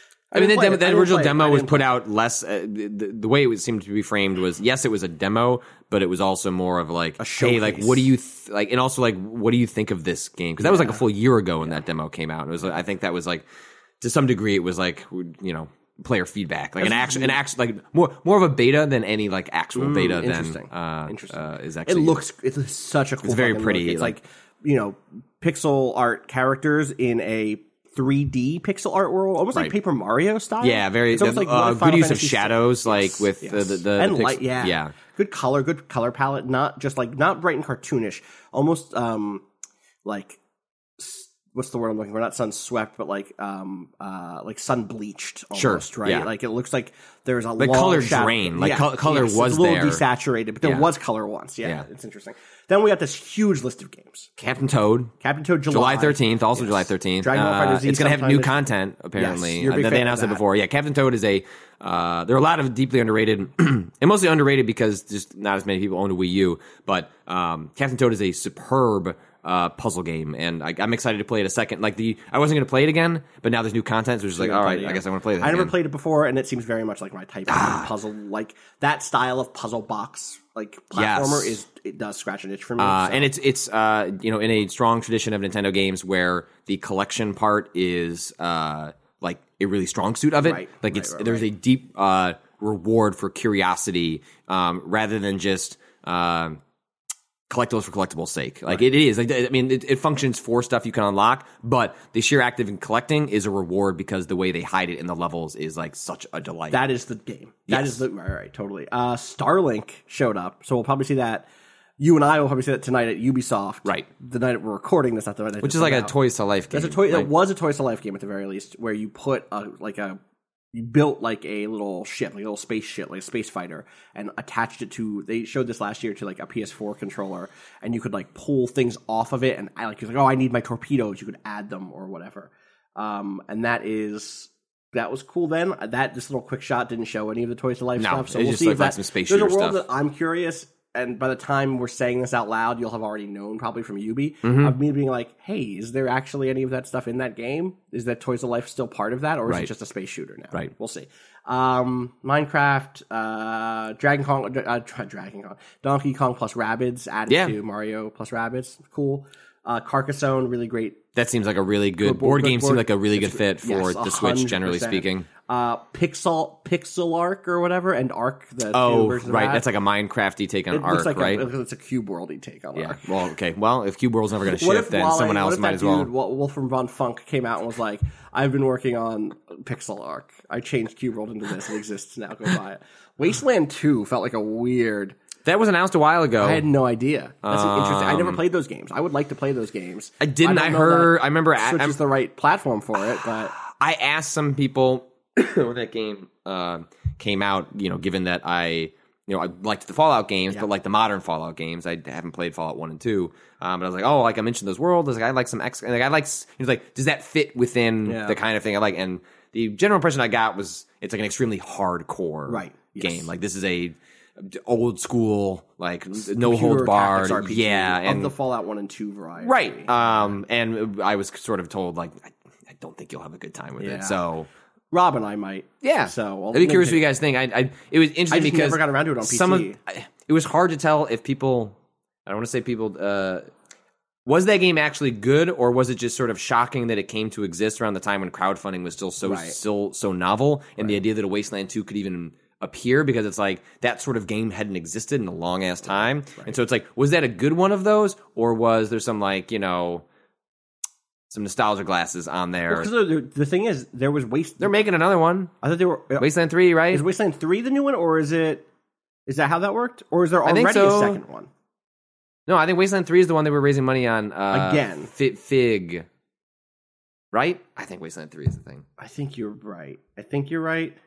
I mean, didn't that, play demo, it. I that didn't original play it. I demo was didn't put play it. out less. Uh, the, the way it was, seemed to be framed was yes, it was a demo, but it was also more of like, A hey, like, showcase. what do you th- like? And also, like, what do you think of this game? Because that was like a full year ago when that demo came out. It was, I think that was like, to some degree, it was like, you know, player feedback, like an actual, an actual, like more more of a beta than any like actual beta than Interesting. uh, Interesting. uh, is It actually. looks it's such a cool. It's very fucking pretty, look. It's like- like, you know pixel art characters in a three D pixel art world, almost Right. like Paper Mario style. Yeah, very It's almost like uh, Final good use of Fantasy shadows, like Yes, with yes. the the, the and the light. pix- Yeah, yeah. good color, good color palette. Not just like not bright and cartoonish. Almost um like s- what's the word I'm looking for? Not sun swept, but like um uh like sun bleached. Sure, Almost, right? yeah. Like it looks like there's a Like long color shadow- drain, like Yeah, col- color yes, was it's a little there. desaturated, but there Yeah. was color once. Yeah, Yeah. it's interesting. Then we got this huge list of games. Captain Toad. Captain Toad July. July thirteenth, also Yes. July thirteenth. Dragon Ball Uh, Fighter Z it's going to have sometime new this- content, apparently. Yes, you're a Uh, big that fan they of announced it that. before. Yeah, Captain Toad is a. Uh, there are a lot of deeply underrated, and mostly underrated because just not as many people own a Wii U. But um, Captain Toad is a superb uh, puzzle game, and I, I'm excited to play it a second. Like the, I wasn't going to play it again, but now there's new content, so it's just like, all right, I guess I want to play this. I never again. played it before, and it seems very much like my type of puzzle, like that style of puzzle box, like platformer Yes. is it does scratch an itch for me. Uh, so. and it's it's uh, you know in a strong tradition of Nintendo games where the collection part is uh, like a really strong suit of it. Right, like right, it's right, there's right. a deep uh, reward for curiosity um, rather than just uh, collectibles for collectibles' sake. Like it is. Like I mean, it, it functions for stuff you can unlock, but the sheer act of collecting is a reward because the way they hide it in the levels is like such a delight. that is the game. That Yes. is the right, right, totally. Uh, Starlink showed up, so we'll probably see that. You and I will probably see that tonight at Ubisoft. Right. The night we're recording this, not the night which is like a Toys to Life game. There's a toy. right? It was a Toys to Life game at the very least, where you put a like a you built like a little ship, like a little space ship, like a space fighter, and attached it to. They showed this last year to like a P S four controller, and you could like pull things off of it, and I like you're like, oh, I need my torpedoes. You could add them or whatever, um, and that is. That was cool then. That this little quick shot didn't show any of the Toys to Life No, stuff. So it we'll just see looked if like that, some space there's a shooter world stuff. that I'm curious, and by the time we're saying this out loud, you'll have already known probably from Ubi Mm-hmm. of me being like, "Hey, is there actually any of that stuff in that game? Is that Toys to Life still part of that, or is Right. it just a space shooter now?" Right. We'll see. Um, Minecraft, uh, Dragon Kong, uh, Dragon Kong, Donkey Kong plus Rabbids added Yeah. to Mario plus Rabbids. Cool. Uh, Carcassonne, really great. That seems like a really good, Good board- board good game. board- Seemed like a really good fit for Yes, the Switch, generally one hundred percent. speaking. Uh, Pixel Pixel Arc or whatever, and Arc. The two Oh, versions of right. that. That's like a Minecrafty take on it Arc, looks like right? A, it's a cube worldy take on Yeah. Arc. Well, okay. Well, if Cube World's never going to What shift, if then Wale- someone what else if might that as well. dude, Wol- Wolf from Von Funk came out and was like, "I've been working on Pixel Arc. I changed Cube World into this. It exists now. Go buy it." Wasteland Two felt like a weird. That was announced a while ago. I had no idea. That's interesting. I never played those games. I would like to play those games. I didn't. don't I know heard. that I remember. Switch I'm- is the right platform for it, but I asked some people when that game uh, came out, you know, given that I, you know, I liked the Fallout games, Yeah. but like the modern Fallout games, I haven't played Fallout one and two. Um, but I was like, oh, like I mentioned those worlds. I was like, I like some X. And like, I like. He was like, does that fit within Yeah. the kind of thing I like? And the general impression I got was it's like an extremely hardcore Right. Yes. game. Like this is a old school, like no Computer holds barred. tactics R P G Yeah, of and the Fallout One and Two variety. right. Um, and I was sort of told like, I, I don't think you'll have a good time with Yeah. it. So. Rob and I might. Yeah, So I'll I'd be curious maybe- what you guys think. I, I it was interesting I just because never got around to it on P C. Some of, I- it was hard to tell if people. I don't want to say people. Uh, was that game actually good, or was it just sort of shocking that it came to exist around the time when crowdfunding was still so Right. still so novel, and the idea that a Wasteland Two could even appear because it's like that sort of game hadn't existed in a long ass time, and so it's like, was that a good one of those, or was there some like you know some nostalgia glasses on there? Because the, the thing is, there was Waste. They're making another one, I thought they were. uh, Wasteland Three, right? Is Wasteland Three the new one, or is it? Is that how that worked, or is there I think already so. a second one? No, I think Wasteland Three is the one they were raising money on uh, Again. Fi- Fig, right? I think Wasteland Three is the thing. I think you're right. I think you're right.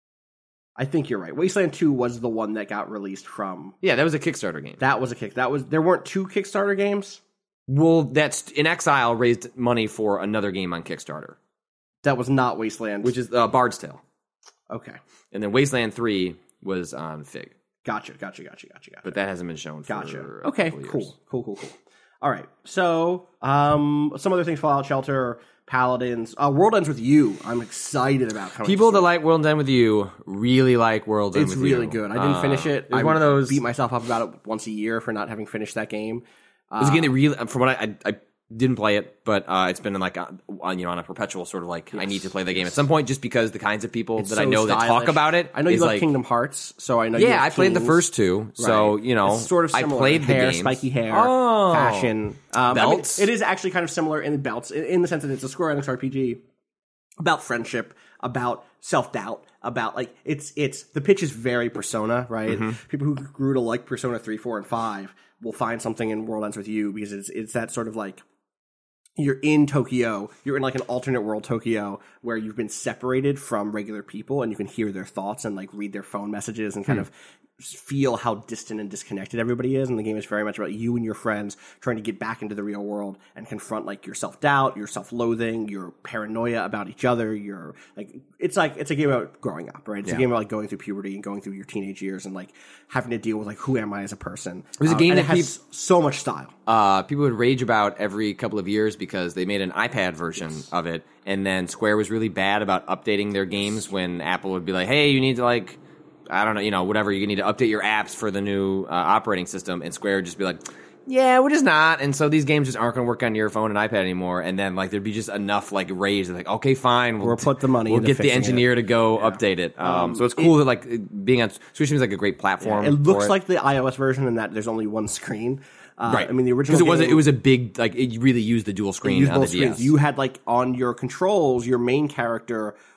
I think you're right. Wasteland Two was the one that got released from. Yeah, that was a Kickstarter game. That was a kick. That was there weren't two Kickstarter games. Well, that's In Exile raised money for another game on Kickstarter, That was not Wasteland. which is uh, Bard's Tale, okay. and then Wasteland Three was on Fig, Gotcha. Gotcha. Gotcha. Gotcha. Gotcha. but that hasn't been shown. For Gotcha. a Okay. couple years. Cool. Cool. Cool. Cool. All right. So, um, some other things: Fallout Shelter, Paladins, uh, World Ends with You. I'm excited about coming. People to that like World's End with You really like World's End It's with really You. good. I didn't Uh, finish it. It was I one of those. beat myself up about it once a year for not having finished that game. It was a game that really, from what I, I, I didn't play it, but uh, it's been like on, on, you know, on a perpetual sort of like I need to play the game at some point, just because the kinds of people It's that so I know that talk stylish. about it. I know you is love like, Kingdom Hearts, so I know. you Yeah, have I played the Kings. first two, so Right. you know, It's sort of I similar. played hair, the games. spiky hair, Oh. fashion, um, Belts? I mean, it is actually kind of similar in the belts, in, in the sense that it's a Square Enix R P G about friendship, about self doubt, about like it's it's the pitch is very Persona, right? Mm-hmm. People who grew to like Persona three, four, and five will find something in World Ends with You because it's it's that sort of like. You're in Tokyo, you're in like an alternate world Tokyo where you've been separated from regular people and you can hear their thoughts and like read their phone messages and kind Hmm. of feel how distant and disconnected everybody is. And the game is very much about you and your friends trying to get back into the real world and confront like your self-doubt, your self-loathing, your paranoia about each other. Your like, it's like, it's a game about growing up, right? It's Yeah. a game about like going through puberty and going through your teenage years and like having to deal with like, who am I as a person? It was a Um, game and that it has so much style. Uh, people would rage about every couple of years because they made an iPad version of it, and then Square was really bad about updating their games when Apple would be like, "Hey, you need to like, I don't know, you know, whatever, you need to update your apps for the new uh, operating system," and Square would just be like, "Yeah, we're just not," and so these games just aren't going to work on your phone and iPad anymore. And then like there'd be just enough like rage, like, "Okay, fine, we'll, We'll put the money we'll into get the fixing engineer it." to go update it." Um, so it's cool that like it- being on Switch seems like a great platform. It looks for like the iOS version in that there's only one screen. Uh, right. I mean, the original because it was a, game- it was a big like it really used the dual You screen used on both the D S. screens. You had like on your controls, your main character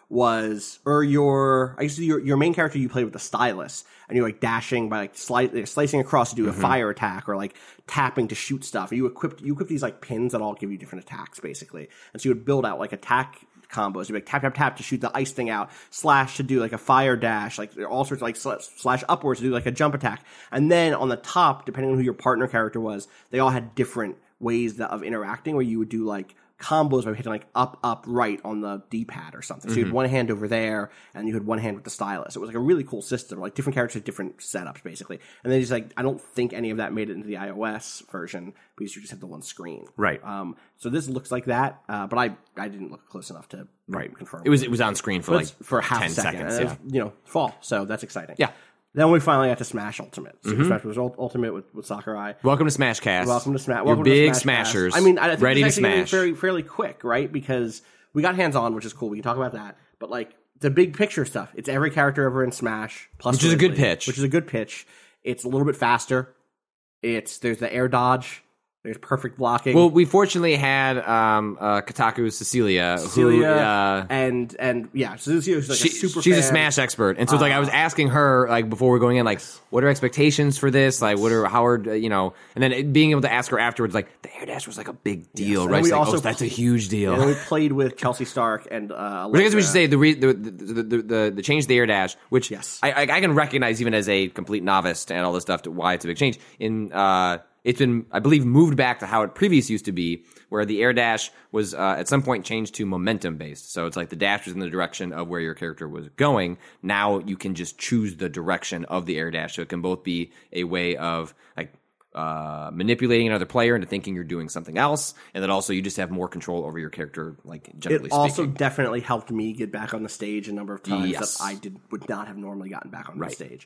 was, or your, I guess your your main character you played with the stylus, and you're like dashing by like sli- slicing across to do Mm-hmm. a fire attack, or like tapping to shoot stuff. You equipped you equip these like pins that all give you different attacks basically, and so you would build out like attack combos. You'd be like tap tap tap to shoot the ice thing out, slash to do like a fire dash, like all sorts of like sl- slash upwards to do like a jump attack, and then on the top, depending on who your partner character was, they all had different ways that, of interacting where you would do like combos by hitting like up, up, right on the D-pad or something. So you had one hand over there, and you had one hand with the stylus. It was like a really cool system. Like different characters had different setups, basically. And then just like, I don't think any of that made it into the iOS version because you just have the one screen. Right. Um. So this looks like that, uh, but I I didn't look close enough to Right. confirm. It was it was on screen for But like it's for half ten a second. seconds. And it Yeah. was, you know, fall. So that's exciting. Yeah. Then we finally got to Smash Ultimate. Super Smash Bros. Ultimate with, with Sakurai. Welcome to Smash Cast. Welcome to Smash. You're Welcome big to Smash smashers. Cast. I mean, I think ready to it's actually gonna be smash. Very, fairly quick, right? Because we got hands on, which is cool. We can talk about that. But like the big picture stuff, it's every character ever in Smash, plus Which is a good Ridley, pitch. Which is a good pitch. It's a little bit faster. It's there's the air dodge. There's perfect blocking. Well, we fortunately had um, uh, Kotaku's Cecilia, Cecilia who uh, and and yeah, Cecilia's like she, a super. she's a fan. Smash expert, and so it's like I was asking her like before we're going in, like, what are expectations for this? Like, what are how are uh, you know? And then it- being able to ask her afterwards, like, the air dash was like a big deal, And right? we It's like, also oh, that's a huge deal. And then we played with Chelsea Stark and. Uh, Which I guess we Allegra. should say the re- the, the, the, the, the the change to the air dash, which Yes. I, I I can recognize even as a complete novice and all this stuff to why it's a big change. In uh, it's been I believe moved back to how it previously used to be, where the air dash was uh, at some point changed to momentum based. So it's like the dash was in the direction of where your character was going. Now you can just choose the direction of the air dash, so it can both be a way of like. Uh, manipulating another player into thinking you're doing something else, and then also you just have more control over your character, like generally It also speaking. definitely helped me get back on the stage a number of times Yes. that I did would not have normally gotten back on Right. the stage.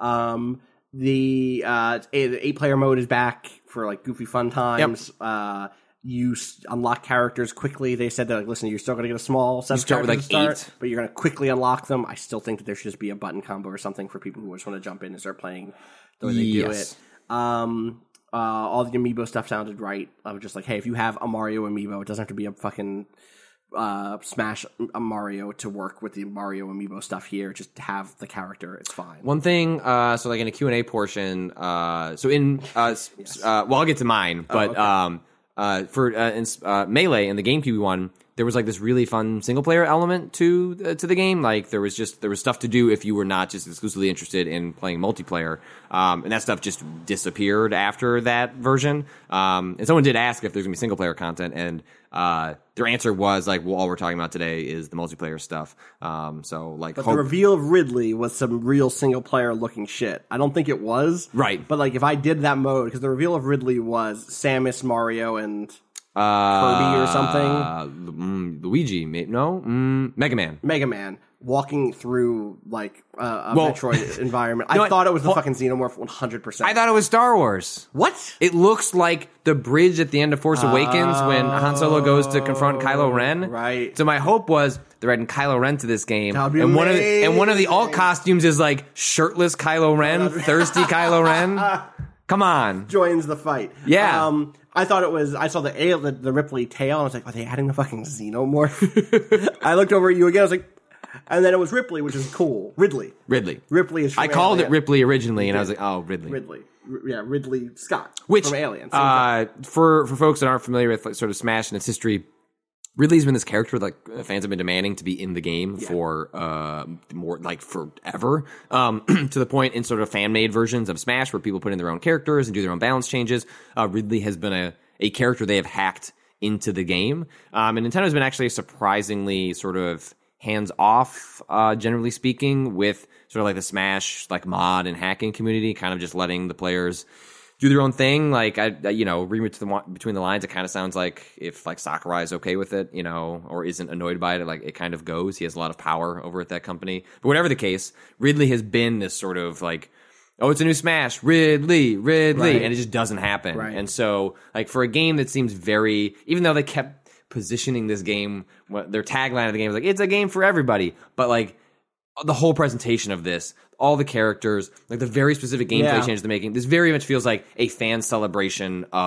Um, the uh, a- the eight player mode is back for like goofy fun times. Uh, you s- unlock characters quickly. They said that like, listen, you're still going to get a small set of start with, characters like, to start, eight. but you're going to quickly unlock them. I still think that there should just be a button combo or something for people who just want to jump in and start playing the way they do Yes. it. Um, uh, all the amiibo stuff sounded right. I was just like, hey, if you have a Mario amiibo, it doesn't have to be a fucking uh, Smash a Mario to work with the Mario amiibo stuff here. Just have the character; it's fine. One thing, uh, so like in a Q and A portion, uh, so in, uh, s- uh, well, I'll get to mine, but okay. um, uh, for uh, in, uh, Melee in the GameCube one, there was like this really fun single player element to uh, to the game. Like there was just there was stuff to do if you were not just exclusively interested in playing multiplayer, um, and that stuff just disappeared after that version. Um, and someone did ask if there's gonna be single player content, and uh, their answer was like, well, all we're talking about today is the multiplayer stuff. Um, so like, But hope- the reveal of Ridley was some real single player looking shit. I don't think it was Right. but like if I did that mode, because the reveal of Ridley was Samus, Mario, and Uh, Kirby or something? Uh, mm, Luigi, may- no, mm, Mega Man. Mega Man walking through like uh, a Well- Metroid environment. know I what? thought it was the Well- fucking Xenomorph one hundred percent. I thought it was Star Wars. What? It looks like the bridge at the end of Force Awakens when Han Solo goes to confront Kylo Ren. right. So my hope was they're adding Kylo Ren to this game, That'd be and one of the, and one of the alt amazing. costumes is like shirtless Kylo Ren, thirsty Kylo Ren. Come on. Joins the fight. Yeah. Um, I thought it was. I saw the ale, the, the Ripley tail, and I was like, "Are they adding the fucking Xenomorph?" I looked over at you again. I was like, and then it was Ripley, which is cool. Ridley. Ridley. Ripley is. From I called it Alien. Ripley originally, and I was like, oh, Ridley. Ridley. R- yeah, Ridley Scott. Which, from Alien. Same guy. uh, for for folks that aren't familiar with like, sort of Smash and its history, Ridley's been this character like fans have been demanding to be in the game for uh more like forever, um, to the point in sort of fan made versions of Smash where people put in their own characters and do their own balance changes. Uh, Ridley has been a a character they have hacked into the game, um, and Nintendo's been actually surprisingly sort of hands off, uh, generally speaking, with sort of like the Smash like mod and hacking community, kind of just letting the players do their own thing. Like I, I you know, read to the, between the lines, it kind of sounds like if like Sakurai is okay with it, you know, or isn't annoyed by it, like it kind of goes. He has a lot of power over at that company. But whatever the case, Ridley has been this sort of like, oh, it's a new Smash, Ridley, Ridley, Right. and it just doesn't happen. Right. And so, like for a game that seems very, even though they kept positioning this game, what their tagline of the game was like, it's a game for everybody, but like the whole presentation of this, all the characters, like the very specific gameplay Yeah. changes they're making, this very much feels like a fan celebration of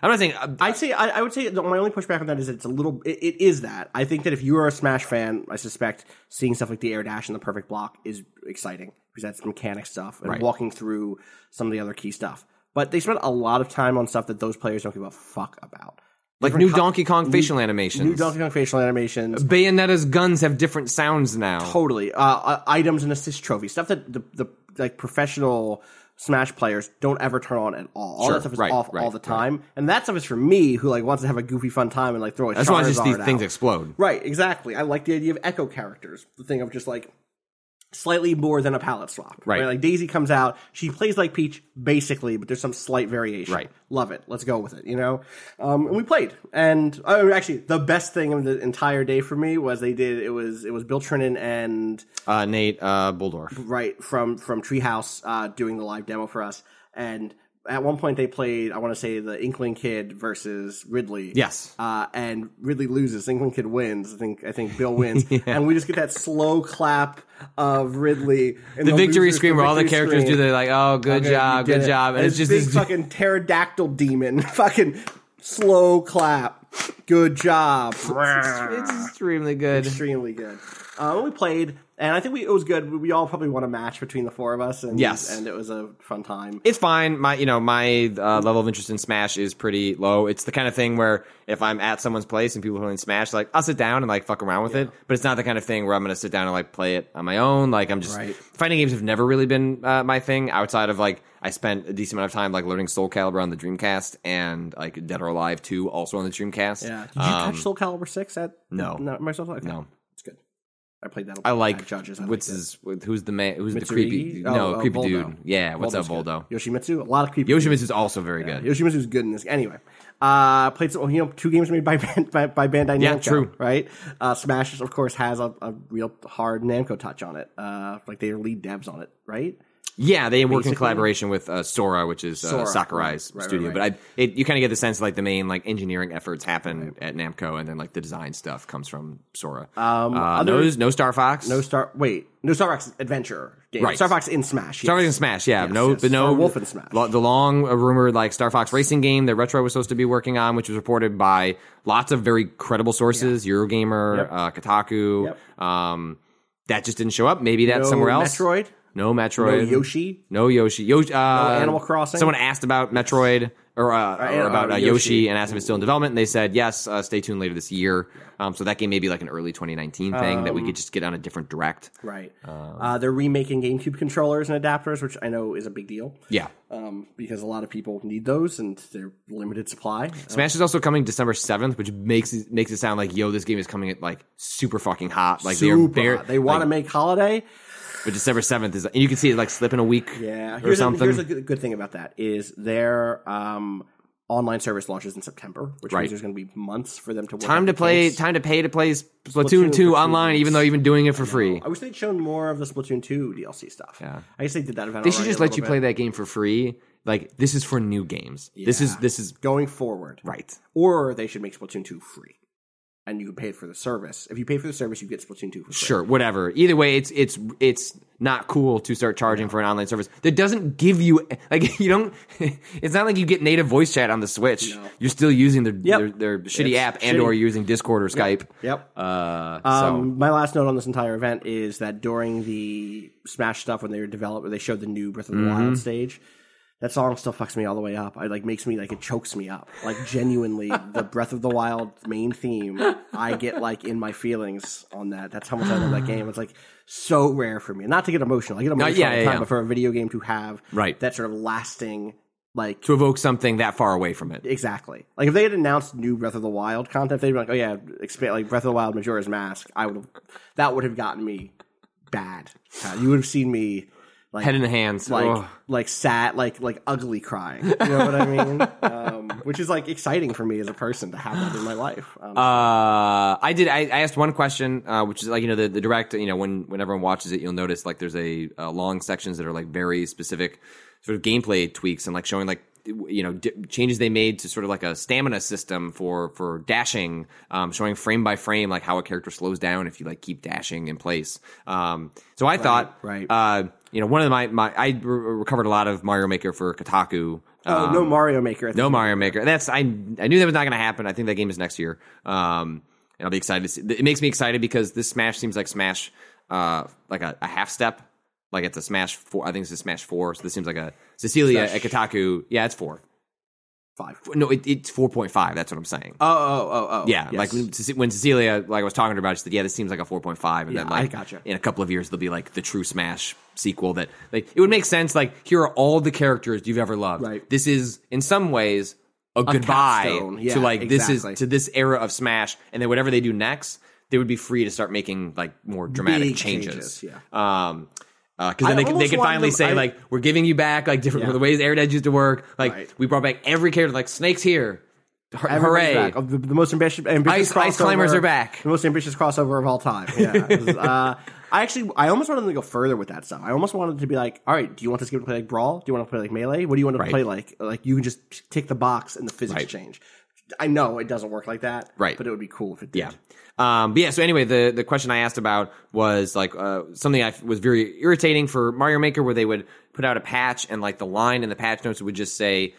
I'm not saying. Uh, I'd say I, I would say the, my only pushback on that is it's a little. It, it is that I think that if you are a Smash fan, I suspect seeing stuff like the air dash and the perfect block is exciting because that's mechanic stuff and Right. walking through some of the other key stuff. But they spent a lot of time on stuff that those players don't give a fuck about. like Different new co- Donkey Kong new- facial animations. New Donkey Kong facial animations. Bayonetta's guns have different sounds now. Totally. Uh, uh, items and assist trophies. Stuff that the, the like professional Smash players don't ever turn on at all. All Sure. that stuff is Right, off right, all the time. And that stuff is for me who like wants to have a goofy fun time and like throw a That's why just Charizard these out. things explode. Right, exactly. I like the idea of echo characters. The thing of just like slightly more than a palette swap. Right. Like Daisy comes out, she plays like Peach basically, but there's some slight variation. Right. Love it. Let's go with it, you know? Um, and we played. And uh, actually, the best thing of the entire day for me was they did, it was, it was Bill Trinan and Uh, Nate uh, Buldorf. right from, from Treehouse uh, doing the live demo for us. And at one point they played, I want to say, the Inkling Kid versus Ridley. Yes. Uh, and Ridley loses. Inkling Kid wins. I think I think Bill wins. yeah. And we just get that slow clap of Ridley. And The victory losers, screen where all the victory characters screen. do the like, oh, good Okay, job, you did good it. job. And, it's just big this fucking pterodactyl demon. Fucking slow clap. Good job. It's extremely good. Extremely good. Uh, we played, and I think we, it was good. We, we all probably won a match between the four of us, and Yes. and it was a fun time. It's fine. My, you know, my uh, level of interest in Smash is pretty low. It's the kind of thing where if I'm at someone's place and people are playing Smash, like I'll sit down and like fuck around with it. But it's not the kind of thing where I'm going to sit down and like play it on my own. Like I'm just Right. fighting games have never really been uh, my thing. Outside of like I spent a decent amount of time like learning Soul Calibur on the Dreamcast and like Dead or Alive two also on the Dreamcast. Yeah. Did you Um, touch Soul Calibur six at no. no myself? Okay. No. It's good. I played that. I like judges. I what's liked it. his with- who's the man who's the Mitsurugi? creepy Oh, no oh, creepy Voldo. dude. Yeah, what's Voldo's up, good. Voldo? Yoshimitsu, a lot of creepy. Yoshimitsu's also very good. Yoshimitsu's good in this. Anyway, uh, played some, you know, two games made by by, by Bandai Namco. Yeah, true. Right? Uh, Smash, of course, has a, a real hard Namco touch on it. Uh, like they are lead devs on it, right? Yeah, they work in Basically. collaboration with uh, Sora, which is uh, Sora, Sakurai's right, right, studio. right, But I, it, you kind of get the sense like the main like engineering efforts happen at Namco, and then like the design stuff comes from Sora. Um, uh, other- no, no Star Fox, No Star. Wait, no Star Fox Adventure game. Right. Star Fox in Smash. Star Fox yes. and Smash. Yeah, Yes, no, yes. but no Star Wolf in Smash. lo- the long uh, rumored like Star Fox racing game that Retro was supposed to be working on, which was reported by lots of very credible sources, Eurogamer, Yep. uh, Kotaku. Yep. Um, that just didn't show up. Maybe that's No somewhere else. Metroid. No No Metroid. Yoshi. No Yoshi. Yoshi uh, Animal Crossing? Someone asked about Metroid or, uh, or uh, about uh, Yoshi. Yoshi and asked if it's still in development. And they said, yes, uh, stay tuned later this year. Um, so that game may be like an early twenty nineteen thing that we could just get on a different direct. Right. Um, uh, they're remaking GameCube controllers and adapters, which I know is a big deal. Yeah. Um, because a lot of people need those and they're limited supply. Smash is also coming December seventh, which makes it, makes it sound like, yo, this game is coming at like super fucking hot. Like they're Super bare, hot. They want to like, make holiday. But December seventh is, and you can see it like slipping a week Yeah. or Here's a, something. here's a good, good thing about that is their um, online service launches in September, which Right. means there's going to be months for them to work time out to the play, kinks. time to pay to play Splatoon, Splatoon two for online, free. even though you've been doing it for free. I wish they'd shown more of the Splatoon two D L C stuff. Yeah. I guess they did that event. They should already just a let little you bit. play that game for free. Like this is for new games. This is Yeah. this is going forward. right. Or they should make Splatoon two free. And you can pay for the service. If you pay for the service, you get Splatoon two for free. Sure, whatever. Either way, it's it's it's not cool to start charging for an online service that doesn't give you like you don't. It's not like you get native voice chat on the Switch. No. You're still using their Yep. their, their shitty It's app and shitty. or using Discord or Skype. Yep. Uh, so Um, my last note on this entire event is that during the Smash stuff when they were developed, they showed the new Breath of the Mm-hmm. Wild stage. That song still fucks me all the way up. I like makes me like it chokes me up. Like genuinely, the Breath of the Wild main theme, I get like in my feelings on that. That's how much I love that game. It's like so rare for me. Not to get emotional. I get emotional yeah, all the yeah, time, yeah. but for a video game to have Right. that sort of lasting, like to evoke something that far away from it. exactly. Like if they had announced new Breath of the Wild content, they'd be like, "Oh yeah, expand like Breath of the Wild Majora's Mask." I would have that would have gotten me bad. Uh, you would have seen me like Head in the hands. like Ugh. like sad, like like ugly crying. You know what I mean? Um, which is like exciting for me as a person to have that in my life. Um, Uh, I did. I, I asked one question, uh, which is like you know the, the direct. You know when when everyone watches it, you'll notice like there's a uh, long sections that are like very specific sort of gameplay tweaks and like showing like you know d- changes they made to sort of like a stamina system for for dashing, um, showing frame by frame like how a character slows down if you like keep dashing in place. Um, so I thought, right. Uh, you know, one of my, my I re- recovered a lot of Mario Maker for Kotaku Oh, Um, no Mario Maker. at the No time. Mario Maker. That's I. I knew that was not going to happen. I think that game is next year. Um, and I'll be excited to see. It makes me excited because this Smash seems like Smash, uh, like a, a half step. Like it's a Smash four. I think it's a Smash four. So this seems like a Cecilia Smash. at Kotaku. Yeah, it's four. Five. No, it, it's four point five. That's what I'm saying. Oh, oh, oh, oh. Yeah, yes. like when, Cec- when Cecilia, like I was talking to her about, she said, "Yeah, this seems like a four point five," and Yeah, then like I gotcha. in a couple of years, there'll be like the true Smash sequel. That like it would make sense. Like here are all the characters you've ever loved. Right. This is in some ways a, goodbye capstone. Yeah, to like exactly. this is to this era of Smash, and then whatever they do next, they would be free to start making like more dramatic Big changes. changes, Um, because I then they, can- they almost can want finally them- say I- like we're giving you back like different Yeah. the ways Air Dead used to work. Like Right. we brought back every character. Like Snake's here. H- Everybody's Hooray! back. Of The, the most ambitious, ambitious Ice- Ice crossover- Climbers are back. The most ambitious crossover of all time. Yeah. It was, uh, I actually, I almost wanted them to go further with that stuff. I almost wanted to be like, all right, do you want this game to play like Brawl? Do you want to play like Melee? What do you want to Right. play like? Like you can just tick the box and the physics Right. change. I know it doesn't work like that, Right. But it would be cool if it did. Yeah. Um, but yeah, so anyway, the, the question I asked about was like uh, something I was very irritating for Mario Maker, where they would put out a patch and like the line in the patch notes would just say,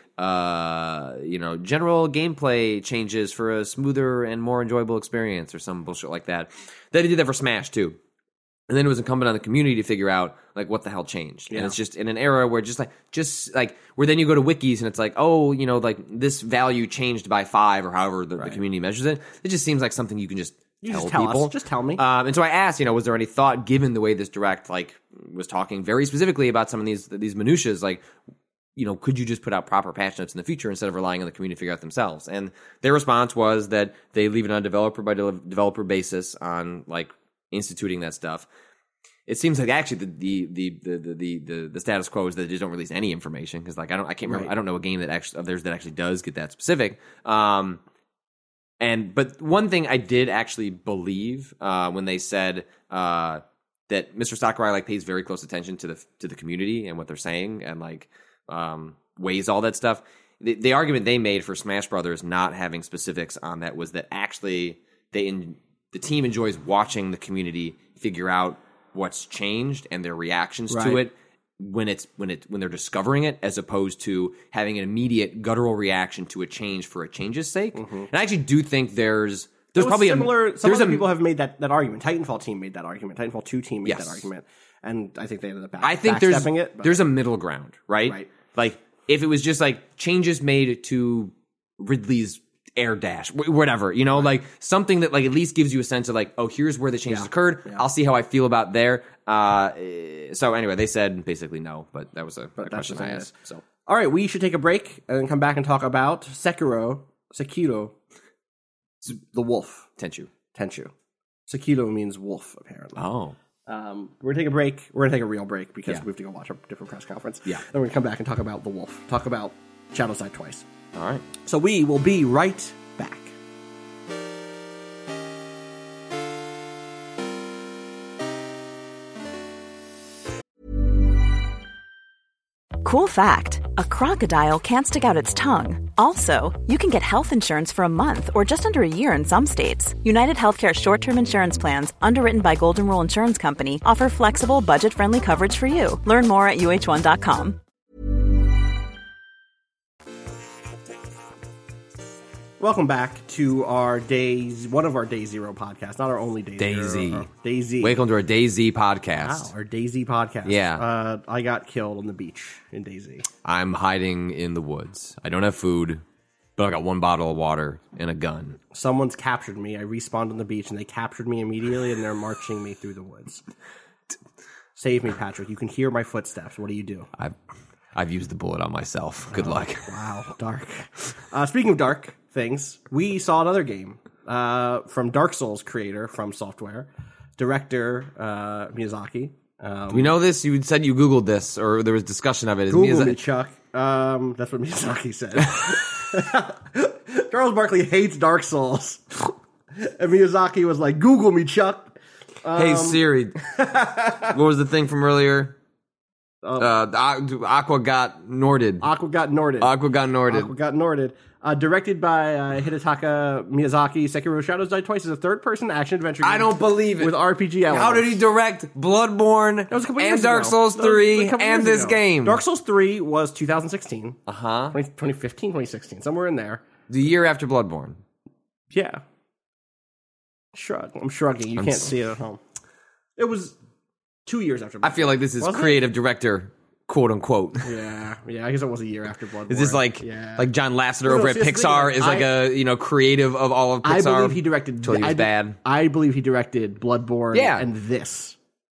uh, you know, general gameplay changes for a smoother and more enjoyable experience or some bullshit like that. They did that for Smash too. And then it was incumbent on the community to figure out like what the hell changed. Yeah. And it's just in an era where just like just like where then you go to wikis and it's like, oh, you know, like this value changed by five or however the, the community measures it. It just seems like something you can just You tell just tell people. us. Just tell me. Um, and so I asked, you know, was there any thought given the way this direct like was talking very specifically about some of these these minutiae, like, you know, could you just put out proper patch notes in the future instead of relying on the community to figure out themselves? And their response was that they leave it on a developer by de- developer basis on like instituting that stuff. It seems like actually the the the the the, the, the status quo is that they just don't release any information because like I don't I can't remember Right. I don't know a game that actually of theirs that actually does get that specific. Um, and but one thing I did actually believe uh, when they said uh, that Mister Sakurai like pays very close attention to the to the community and what they're saying and like um, weighs all that stuff. The, the argument they made for Smash Brothers not having specifics on that was that actually they in, the team enjoys watching the community figure out what's changed and their reactions to Right. it when it's when it when they're discovering it, as opposed to having an immediate guttural reaction to a change for a change's sake. And I actually do think there's there's It was probably similar. a Some there's other a people have made that, that argument. Titanfall team made that argument. Titanfall two team made Yes. that argument, and I think they ended up back, I think there's backstepping it. but- there's a middle ground, right? Right. Like if it was just like changes made to Ridley's air dash, wh- whatever, you know, like something that like at least gives you a sense of like, oh, here's where the changes Yeah. occurred. Yeah. I'll see how I feel about there. Uh, eh, so anyway, they said basically no, but that was a, a that's question the I thing asked. is- So All right, we should take a break and then come back and talk about Sekiro, Sekiro, the wolf, Tenchu. Tenchu. Sekiro means wolf, apparently. Oh, Um, we're gonna take a break. We're gonna take a real break because Yeah. we have to go watch a different press conference. Yeah. Then we're gonna come back and talk about the wolf. Talk about Shadowside twice. all right. So we will be right back. Cool fact, a crocodile can't stick out its tongue. Also, you can get health insurance for a month or just under a year in some states. United Healthcare short-term insurance plans, underwritten by Golden Rule Insurance Company, offer flexible, budget-friendly coverage for you. Learn more at U H one dot com. Welcome back to our days, one of our day zero podcasts, not our only day Daisy. zero. Daisy. Welcome to our Daisy Wow, podcast. our Daisy podcast. Yeah. Uh, I got killed on the beach in Daisy. I'm hiding in the woods. I don't have food, but I got one bottle of water and a gun. Someone's captured me. I respawned on the beach and they captured me immediately and they're marching me through the woods. Save me, Patrick. You can hear my footsteps. What do you do? I've I've used the bullet on myself. Good luck. Wow, dark. Uh, speaking of dark things, we saw another game uh, from Dark Souls creator From Software, director uh, Miyazaki. Um, We know this. You said you Googled this, or there was discussion of it. Is Google Miyazaki- me, Chuck. Um, that's what Miyazaki said. Charles Barkley hates Dark Souls. And Miyazaki was like, Google me, Chuck. Hey Siri, what was the thing from earlier? Uh, the Aqua got Norded. Aqua got Norded. Aqua got Norded. Aqua got Norded. Uh, directed by uh, Hidetaka Miyazaki, Sekiro Shadows Die Twice is a third-person action-adventure game. I don't believe it. With R P G elements. How did he direct Bloodborne That was a couple and years Dark ago. Souls That was three a couple and years this ago. game? Dark Souls three was two thousand sixteen. Uh-huh. twenty fifteen, twenty sixteen, somewhere in there. The year after Bloodborne. Yeah. Shrug. I'm shrugging. You I'm can't s- see it at home. It was two years after I feel like this is Wasn't it? creative director, quote unquote. Yeah, yeah. I guess it was a year after Bloodborne. Is this like yeah. like John Lasseter No, no, over at see, that's the thing, Pixar like, is like I- a you know creative of all of I Pixar? believe he directed. Until he was I, bad. I believe he directed Bloodborne. Yeah. and this.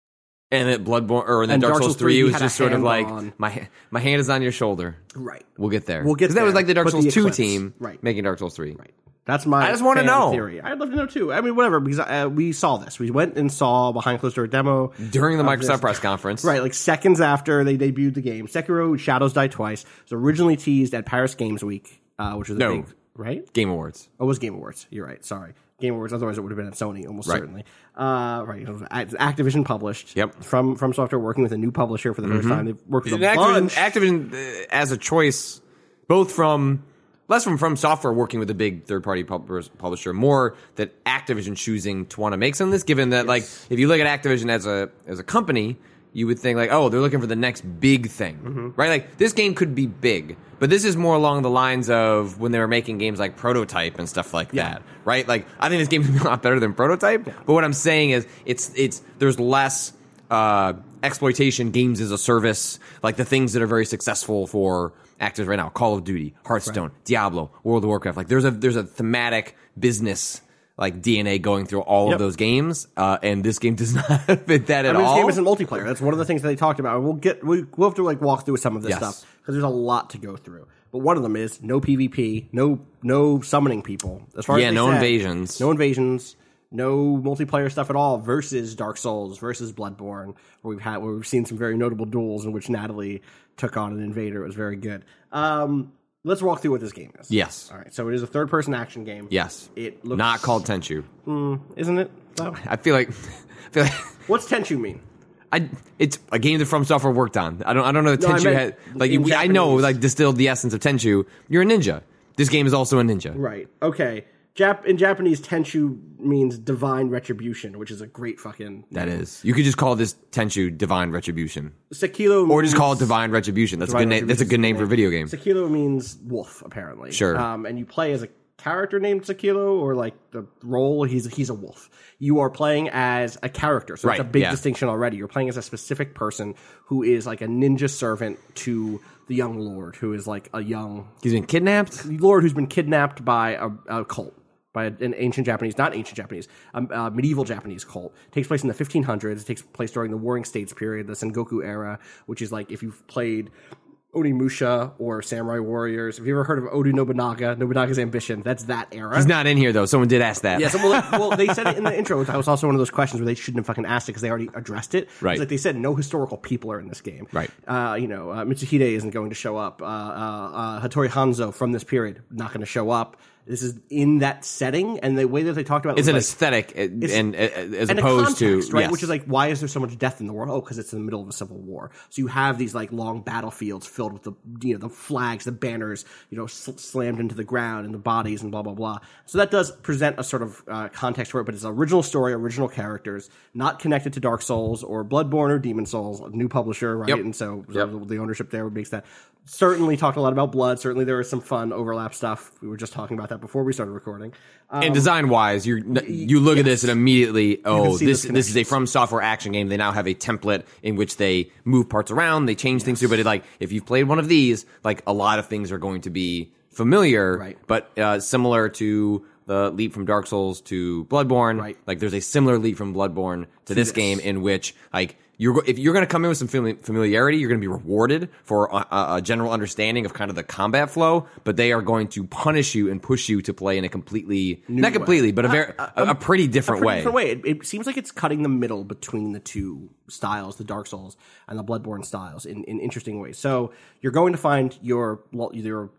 And that Bloodborne or and then And Dark, Dark Souls Souls three, three he was had a just sort of hand like on. my my hand is on your shoulder. Right. We'll get there. We'll get 'Cause that was there, like the Dark but Souls the two Eclipse. team Right. making Dark Souls three. Right. That's my. I just wanna fan know. theory. I'd love to know too. I mean, whatever. Because uh, we saw this. We went and saw behind closed door demo During the of Microsoft this. press conference. Right, like seconds after they debuted the game. Sekiro Shadows Die Twice was originally teased at Paris Games Week, uh, which was a No. big right. Game Awards. Oh, it was Game Awards. You're right. Sorry. Game Awards. Otherwise, it would have been at Sony, almost Right. certainly. Uh, right. It was Act- Activision published. Yep. From From Software working with a new publisher for the first time. They've worked with a And Activision, bunch. Activision uh, as a choice, both from less from From Software working with a big third party pub- publisher, more that Activision choosing to want to make some of this. Given that, like, if you look at Activision as a as a company, you would think like, oh, they're looking for the next big thing, Mm-hmm. right? Like this game could be big, but this is more along the lines of when they were making games like Prototype and stuff like Yeah. that, right? Like I think this game is a lot better than Prototype, but what I'm saying is it's it's there's less uh, exploitation, games as a service, like the things that are very successful for actors right now: Call of Duty, Hearthstone, Diablo, World of Warcraft. Like there's a there's a thematic business like D N A going through all Yep. of those games, uh, and this game does not fit that I at mean, this all. game isn't multiplayer. That's one of the things that they talked about. We'll get we, we'll have to like walk through some of this Yes. stuff because there's a lot to go through. But one of them is no PvP, no no summoning people. As far Yeah, as they no said, invasions. no invasions, no multiplayer stuff at all. Versus Dark Souls, versus Bloodborne, where we've had where we've seen some very notable duels in which Natalie took on an invader. It was very good. Um, let's walk through what this game is. Yes. All right. So it is a third person action game. Yes. It looks Not called Tenchu. isn't it? though? I feel like, I feel like What's Tenchu mean? I, it's a game that From Software worked on. I don't I don't know that No, I Tenchu meant had like in we, I know Japanese. like distilled the essence of Tenchu. You're a ninja. This game is also a ninja. Right. Okay. Jap- in Japanese, Tenchu means divine retribution, which is a great fucking. That is. You could just call this Tenchu Divine Retribution. Sekiro, Or just means- call it Divine Retribution. That's a Divine good name. That's a Retribution good is name for a video game. Sekiro means wolf, apparently. Sure. Um, and you play as a character named Sekiro, or like the role. He's he's a wolf. You are playing as a character, so it's a Right, big yeah. distinction already. You're playing as a specific person who is like a ninja servant to the young lord, who is like a young He's been kidnapped. lord who's been kidnapped by a, a cult, by an ancient Japanese, not ancient Japanese, um, uh, medieval Japanese cult. It takes place in the fifteen hundreds. It takes place during the Warring States period, the Sengoku era, which is like if you've played Onimusha or Samurai Warriors. Have you ever heard of Oda Nobunaga? Nobunaga's Ambition. That's that era. He's not in here though. Someone did ask that. Yeah, so, well, well, they said it in the intro. That was also one of those questions where they shouldn't have fucking asked it because they already addressed it. Right. It's like they said, no historical people are in this game. Right. Uh, you know, uh, Mitsuhide isn't going to show up. Uh, uh, uh, Hattori Hanzo from this period not going to show up. This is in that setting, and the way that they talked about it It's was an like, aesthetic, and, and uh, as and a opposed context, to right, yes. which is like, why is there so much death in the world? Oh, because it's in the middle of a civil war. So you have these like long battlefields filled with the you know the flags, the banners, you know, sl- slammed into the ground, and the bodies, and blah blah blah. So that does present a sort of uh, context for it, but it's original story, original characters, not connected to Dark Souls or Bloodborne or Demon Souls. A new publisher, right? Yep. And so, so Yep. the ownership there makes that. Certainly talked a lot about blood. Certainly there was some fun overlap stuff. We were just talking about that before we started recording. Um, and design wise, you you look at this and immediately, oh, see this those this is a From Software action game. They now have a template in which they move parts around, they change things through. But it, like, if you've played one of these, like a lot of things are going to be familiar, Right. but uh, similar to the leap from Dark Souls to Bloodborne. Right. Like, there's a similar leap from Bloodborne to, this, this. game in which, like, you're go- if you're going to come in with some fami- familiarity, you're going to be rewarded for a, a, a general understanding of kind of the combat flow. But they are going to punish you and push you to play in a completely, not completely, but a very a, a pretty different pretty way. different way. It, it seems like it's cutting the middle between the two styles, the Dark Souls and the Bloodborne styles, in, in interesting ways. So you're going to find your your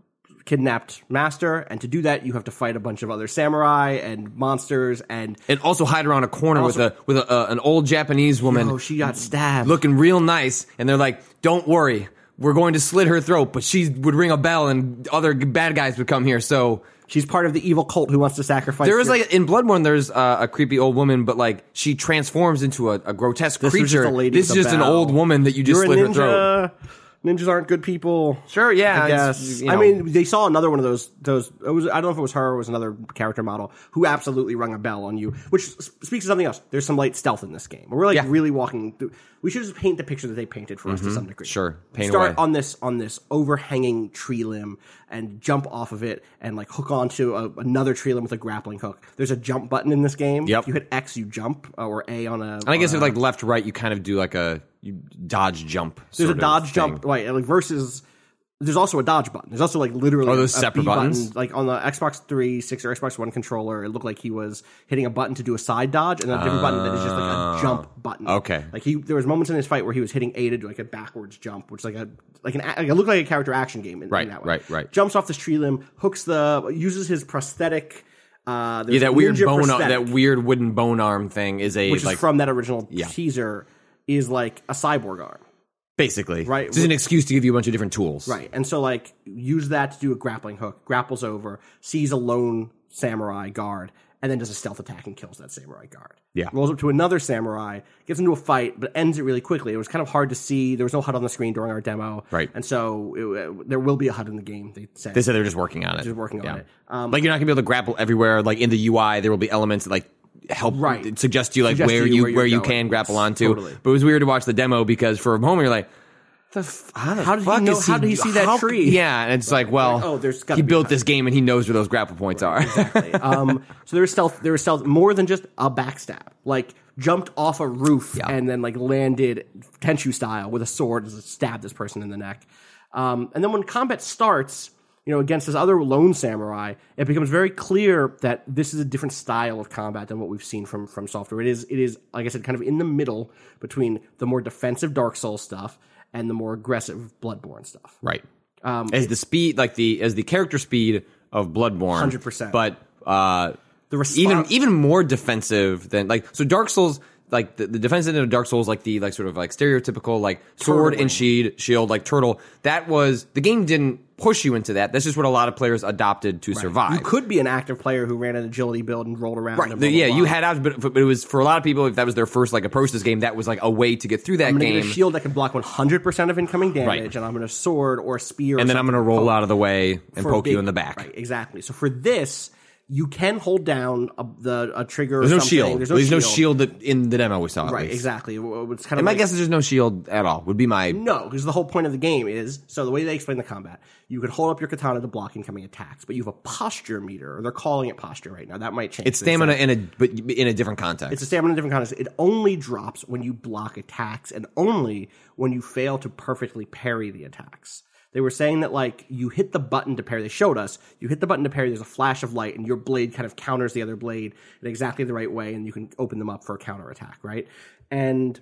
kidnapped master, and to do that, you have to fight a bunch of other samurai and monsters, and And also hide around a corner Also- with a with a, uh, an old Japanese woman oh, she got stabbed. looking real nice, and they're like, "Don't worry, we're going to slit her throat," but she would ring a bell, and other bad guys would come here. So She's part of the evil cult who wants to sacrifice. there is your- like in Bloodborne, there's uh, a creepy old woman, but like she transforms into a, a grotesque This was creature. just a lady this is with a just an bell. old woman that you just You're slit a her ninja. throat. Ninjas aren't good people. Sure, yeah, I it's, guess. you I know. mean, they saw another one of those. Those it was. I don't know if it was her or it was another character model who absolutely rung a bell on you, which s- speaks to something else. There's some light stealth in this game. We're like Yeah. really walking through. We should just paint the picture that they painted for us to some degree. Sure. Paint Start away. on this on this overhanging tree limb and jump off of it and like hook onto a, another tree limb with a grappling hook. There's a jump button in this game. Yep. If you hit X, you jump, uh, or A on a. And I guess on if a- like left, right, you kind of do like a you dodge jump. There's a sort of dodge thing. jump, right? Like versus. There's also a dodge button. There's also like literally Oh, those a separate B button. buttons? Like on the Xbox three sixty or Xbox One controller, it looked like he was hitting a button to do a side dodge, and then a different button that is just like a jump button. okay. Like he, there was moments in his fight where he was hitting A to do like a backwards jump, which is like a like an like it looked like a character action game in, Right, in that way. right, right. Jumps off this tree limb, hooks the uses his prosthetic. Uh, there's Yeah, that a weird ninja bone, ar- prosthetic, that weird wooden bone arm thing is a which like is from that original Yeah. teaser, is like a cyborg arm. basically Right. It's an excuse to give you a bunch of different tools. Right. And so, like, use that to do a grappling hook, grapples over, sees a lone samurai guard, and then does a stealth attack and kills that samurai guard. Yeah. Rolls up to another samurai, gets into a fight, but ends it really quickly. It was kind of hard to see. There was no H U D on the screen during our demo. Right. And so it, there will be a H U D in the game, they said. They said they're just working on it. Just working on Yeah. it. Um, like you're not gonna be able to grapple everywhere. Like in the U I, there will be elements that like help Right. suggest to you like Suggest where to you you where where, you're you going. can grapple Yes, onto. totally. But it was weird to watch the demo because for a moment you're like, the f- how, the How did he fuck know- is how did he see that how- tree? Yeah, and it's like, well, Like, oh, there's gotta he be built a- this game and he knows where those grapple points are. Exactly. um, so there was stealth. There was stealth more than just a backstab. Like jumped off a roof Yeah. and then like landed Tenchu style with a sword and stabbed this person in the neck. Um, and then when combat starts, you know, against this other lone samurai, it becomes very clear that this is a different style of combat than what we've seen from from Software. It is, it is, like I said, kind of in the middle between the more defensive Dark Souls stuff and the more aggressive Bloodborne stuff. Right. Um, as the speed, like the as the character speed of Bloodborne, one hundred percent. But uh, The response- even even more defensive than like so Dark Souls. Like the, the defense end of Dark Souls, like the like sort of like stereotypical like sword Turtling. and shield, shield like turtle. That was the game didn't push you into that. That's just what a lot of players adopted to survive. You could be an active player who ran an agility build and rolled around. Right. and blah, The- blah, yeah, blah. you had out, but, but it was for a lot of people. If that was their first like approach to this game, that was like a way to get through that I'm going to game. get a shield that can block one hundred percent of incoming damage, Right. and I'm going to sword or spear, or and then I'm something going to roll poke out of the way and for poke big- you in the back. Right, exactly. So for this, you can hold down a, the a trigger. There's or no something. shield. There's There's no no shield. shield that in the demo we saw. at Right, least. exactly. It's kind of And my like, guess is there's no shield at all. Would be my no, because the whole point of the game is so the way they explain the combat, you can hold up your katana to block incoming attacks, but you have a posture meter, or they're calling it posture right now. That might change. it's They stamina said. in a but in a different context. It's a stamina in different context. It only drops when you block attacks, and only when you fail to perfectly parry the attacks. They were saying that, like, you hit the button to parry. They showed us. You hit the button to parry, there's a flash of light, and your blade kind of counters the other blade in exactly the right way, and you can open them up for a counterattack, right? And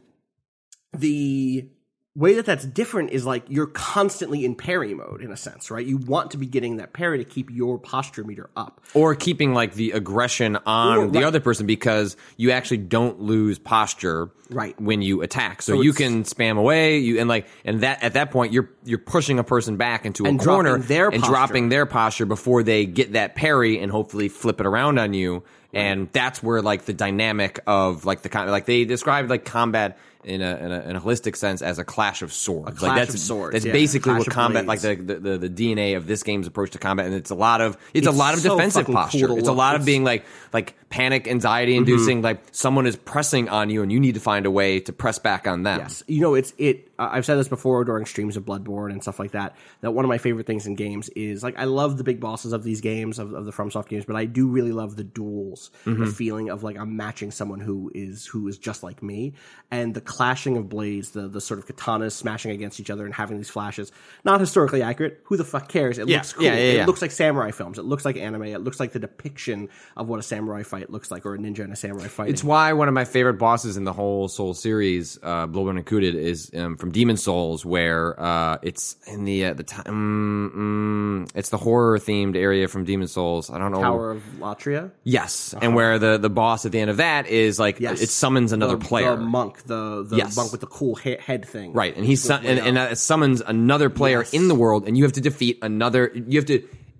the way that that's different is, like, you're constantly in parry mode, in a sense, right? You want to be getting that parry to keep your posture meter up. or keeping like the aggression on Or- the right. other person because you actually don't lose posture Right. when you attack. So, So you it's- can spam away. You and like and that at that point you're you're pushing a person back into a And corner dropping their and posture. dropping their posture before they get that parry and hopefully flip it around on you. And that's where like the dynamic of like the con- like they described like combat in a, in a in a holistic sense as a clash of swords. clash like that's of swords, that's yeah. basically Clash what of combat blades. like the, the the the D N A of this game's approach to combat, and it's a lot of it's, It's a lot of so defensive fucking cool posture. to It's a look. lot of It's- being like like panic, anxiety inducing. Like someone is pressing on you, and you need to find a way to press back on them. Yes, you know, it's it. Uh, I've said this before during streams of Bloodborne and stuff like that. That one of my favorite things in games is like I love the big bosses of these games of, of the FromSoft games, but I do really love the duels, the feeling of like I'm matching someone who is who is just like me, and the clashing of blades, the the sort of katanas smashing against each other and having these flashes. Not historically accurate. Who the fuck cares? It Yeah, looks cool. yeah, yeah, yeah. It looks like samurai films. It looks like anime. It looks like the depiction of what a samurai fight looks like, or a ninja and a samurai fight. It's why one of my favorite bosses in the whole Soul series, uh, Bloodborne included, is um, from Demon Souls, where uh, it's in the uh, the time. Um, um, it's the horror themed area from Demon Souls. I don't know. Tower of Latria. Yes, uh-huh. And where the, the boss at the end of that is like Yes. it summons another the, player, the monk, the the Yes. monk with the cool he- head thing, right? And he su- Way and, up. and uh, summons another player Yes. in the world, and you have to defeat another. You have to.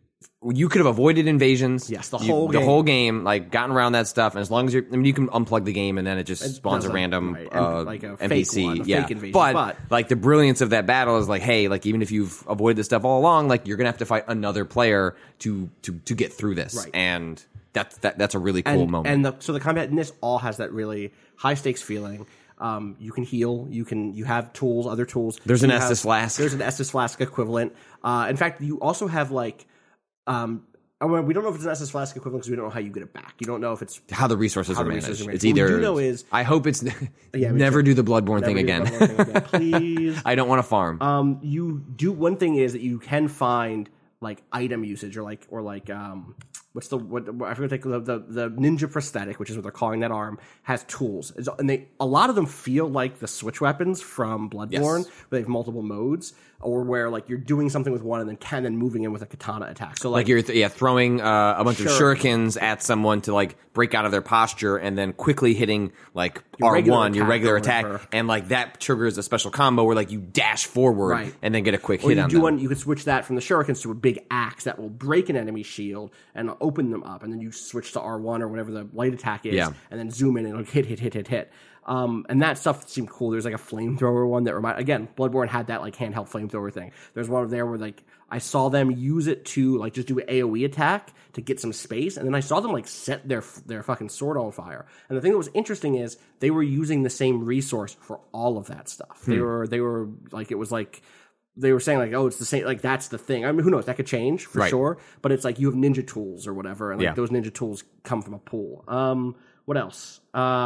You could have avoided invasions. Yes, the You- whole the game. whole game, like gotten around that stuff, and as long as you're, I mean, you can unplug the game, and then it just It spawns does a a- random right, uh, like a N P C. fake one, a yeah, fake invasion, but, but- like the brilliance of that battle is like, hey, like even if you've avoided this stuff all along, like you're gonna have to fight another player to to to get through this, Right. and that's that that's a really cool and, moment. And the, so the combat in this all has that really high stakes feeling. Um, you can heal. You can. You have tools. Other tools. There's an You have- Estus Flask. There's an Estus Flask equivalent. Uh, in fact, you also have like. Um, I mean, we don't know if it's an Estus Flask equivalent because we don't know how you get it back. You don't know if it's how the resources how are the managed. resources are It's managed. What either. we do know is- I hope it's Yeah, me never too. do the Bloodborne thing Never do again. the Bloodborne thing again. Please. I don't want to farm. Um, you do one thing is that you can find like item usage or like or like um what's the what I forget the, the the ninja prosthetic, which is what they're calling that arm, has tools, and they a lot of them feel like the switch weapons from Bloodborne, Yes. where they have multiple modes, or where like you're doing something with one and then can then moving in with a katana attack. So like, Like you're th- yeah throwing uh, a bunch of Shurikens. shurikens at someone to like break out of their posture, and then quickly hitting like Your R regular one, your attack regular or attack, whatever. and like that triggers a special combo where like you dash forward Right. and then get a quick or hit you on do them. one, you can switch that from the shurikens to a big axe that will break an enemy shield and open them up, and then you switch to R one or whatever the light attack is, Yeah. and then zoom in and it'll hit, hit, hit, hit, hit. Um, and that stuff seemed cool. There's like a flamethrower one that remind again, Bloodborne had that like handheld flamethrower thing. There's one over there where like I saw them use it to like just do an AoE attack to get some space, and then I saw them like set their their fucking sword on fire. And the thing that was interesting is they were using the same resource for all of that stuff. They were they were like it was like they were saying like, oh, it's the same, like that's the thing. I mean, who knows? That could change for Right. sure. But it's like you have ninja tools or whatever, and like Yeah. those ninja tools come from a pool. Um, what else?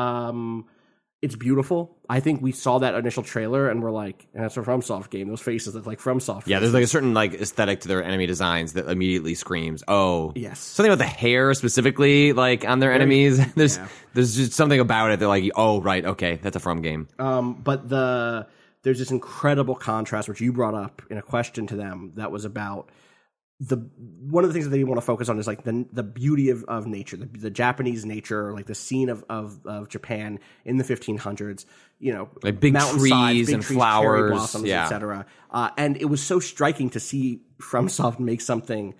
Um, it's beautiful. I think we saw that initial trailer and we're like, and that's a FromSoft game. Those faces look like FromSoft. Yeah, there's like a certain like aesthetic to their enemy designs that immediately screams, "Oh, Yes. Something about the hair specifically, like on their enemies. there's yeah. there's just something about it that like, oh, right, okay, that's a From game. Um, but the there's this incredible contrast, which you brought up in a question to them, that was about the one of the things that they want to focus on is like the the beauty of, of nature, the, the Japanese nature, like the scene of, of, of Japan in the fifteen hundreds. You know, Like big mountainsides, trees big and trees, flowers, cherry blossoms, yeah. et cetera. Uh, and it was so striking to see FromSoft make something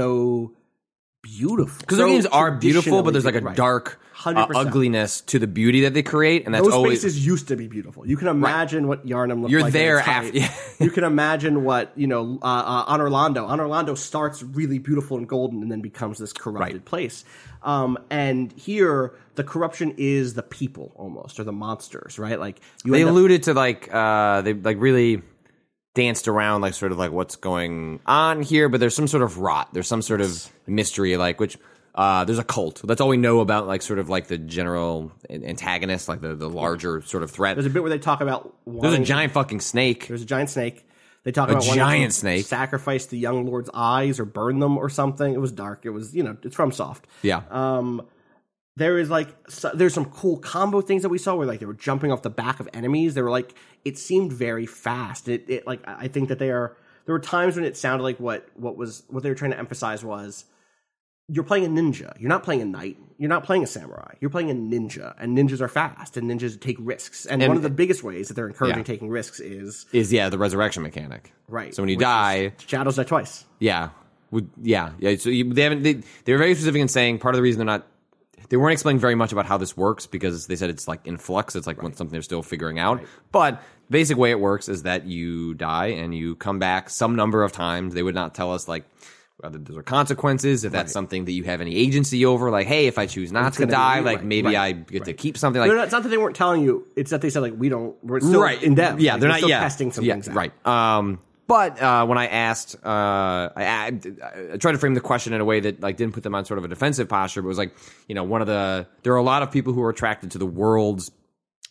so beautiful. Because so their games are beautiful, but there's like a right. dark uh, one hundred percent. ugliness to the beauty that they create, and that's Those always spaces used to be beautiful. You can imagine what Yharnam looked You're like. there at its height. after- You can imagine what, you know, uh, uh, on Orlando. On Orlando starts really beautiful and golden and then becomes this corrupted Right. place. Um, and here, the corruption is the people almost, or the monsters, right? Like you they end up- alluded to like uh they like really danced around like sort of like what's going on here, but there's some sort of rot, there's some sort of mystery, like which uh there's a cult. That's all we know about, like sort of like the general antagonist, like the the larger sort of threat. There's a bit where they talk about There's wanting a giant fucking snake. There's a giant snake. They talk A about wanting giant to snake. sacrifice the young lord's eyes or burn them or something. It was dark. It was, you know, it's from soft. Yeah. Um, there is like so, there's some cool combo things that we saw where like they were jumping off the back of enemies. They were like it seemed very fast. It, it like I think that they are. There were times when it sounded like what what was what they were trying to emphasize was you're playing a ninja. You're not playing a knight. You're not playing a samurai. You're playing a ninja, and ninjas are fast, and ninjas take risks. And, And- one of the biggest ways that they're encouraging Yeah. taking risks is Is yeah, the resurrection mechanic. right. So when you which is die, shadows die twice. yeah, would yeah, yeah. So you, they haven't. They, they were very specific in saying part of the reason they're not. They weren't explaining very much about how this works because they said it's like in flux. It's like when something they're still figuring out. But basic way it works is that you die and you come back some number of times. They would not tell us like whether those are consequences, if that's something that you have any agency over. Like, hey, if I choose not to gonna be die, me, like right, maybe right, I get to right. keep something. Like They're not, it's not that they weren't telling you. It's that they said like we don't. We're still right in depth. Yeah, Like, they're we're not still yeah, testing some yeah, things out. right. Um, but uh, when I asked, uh, I, I, I tried to frame the question in a way that like didn't put them on sort of a defensive posture, but was like, you know, one of the there are a lot of people who are attracted to the world's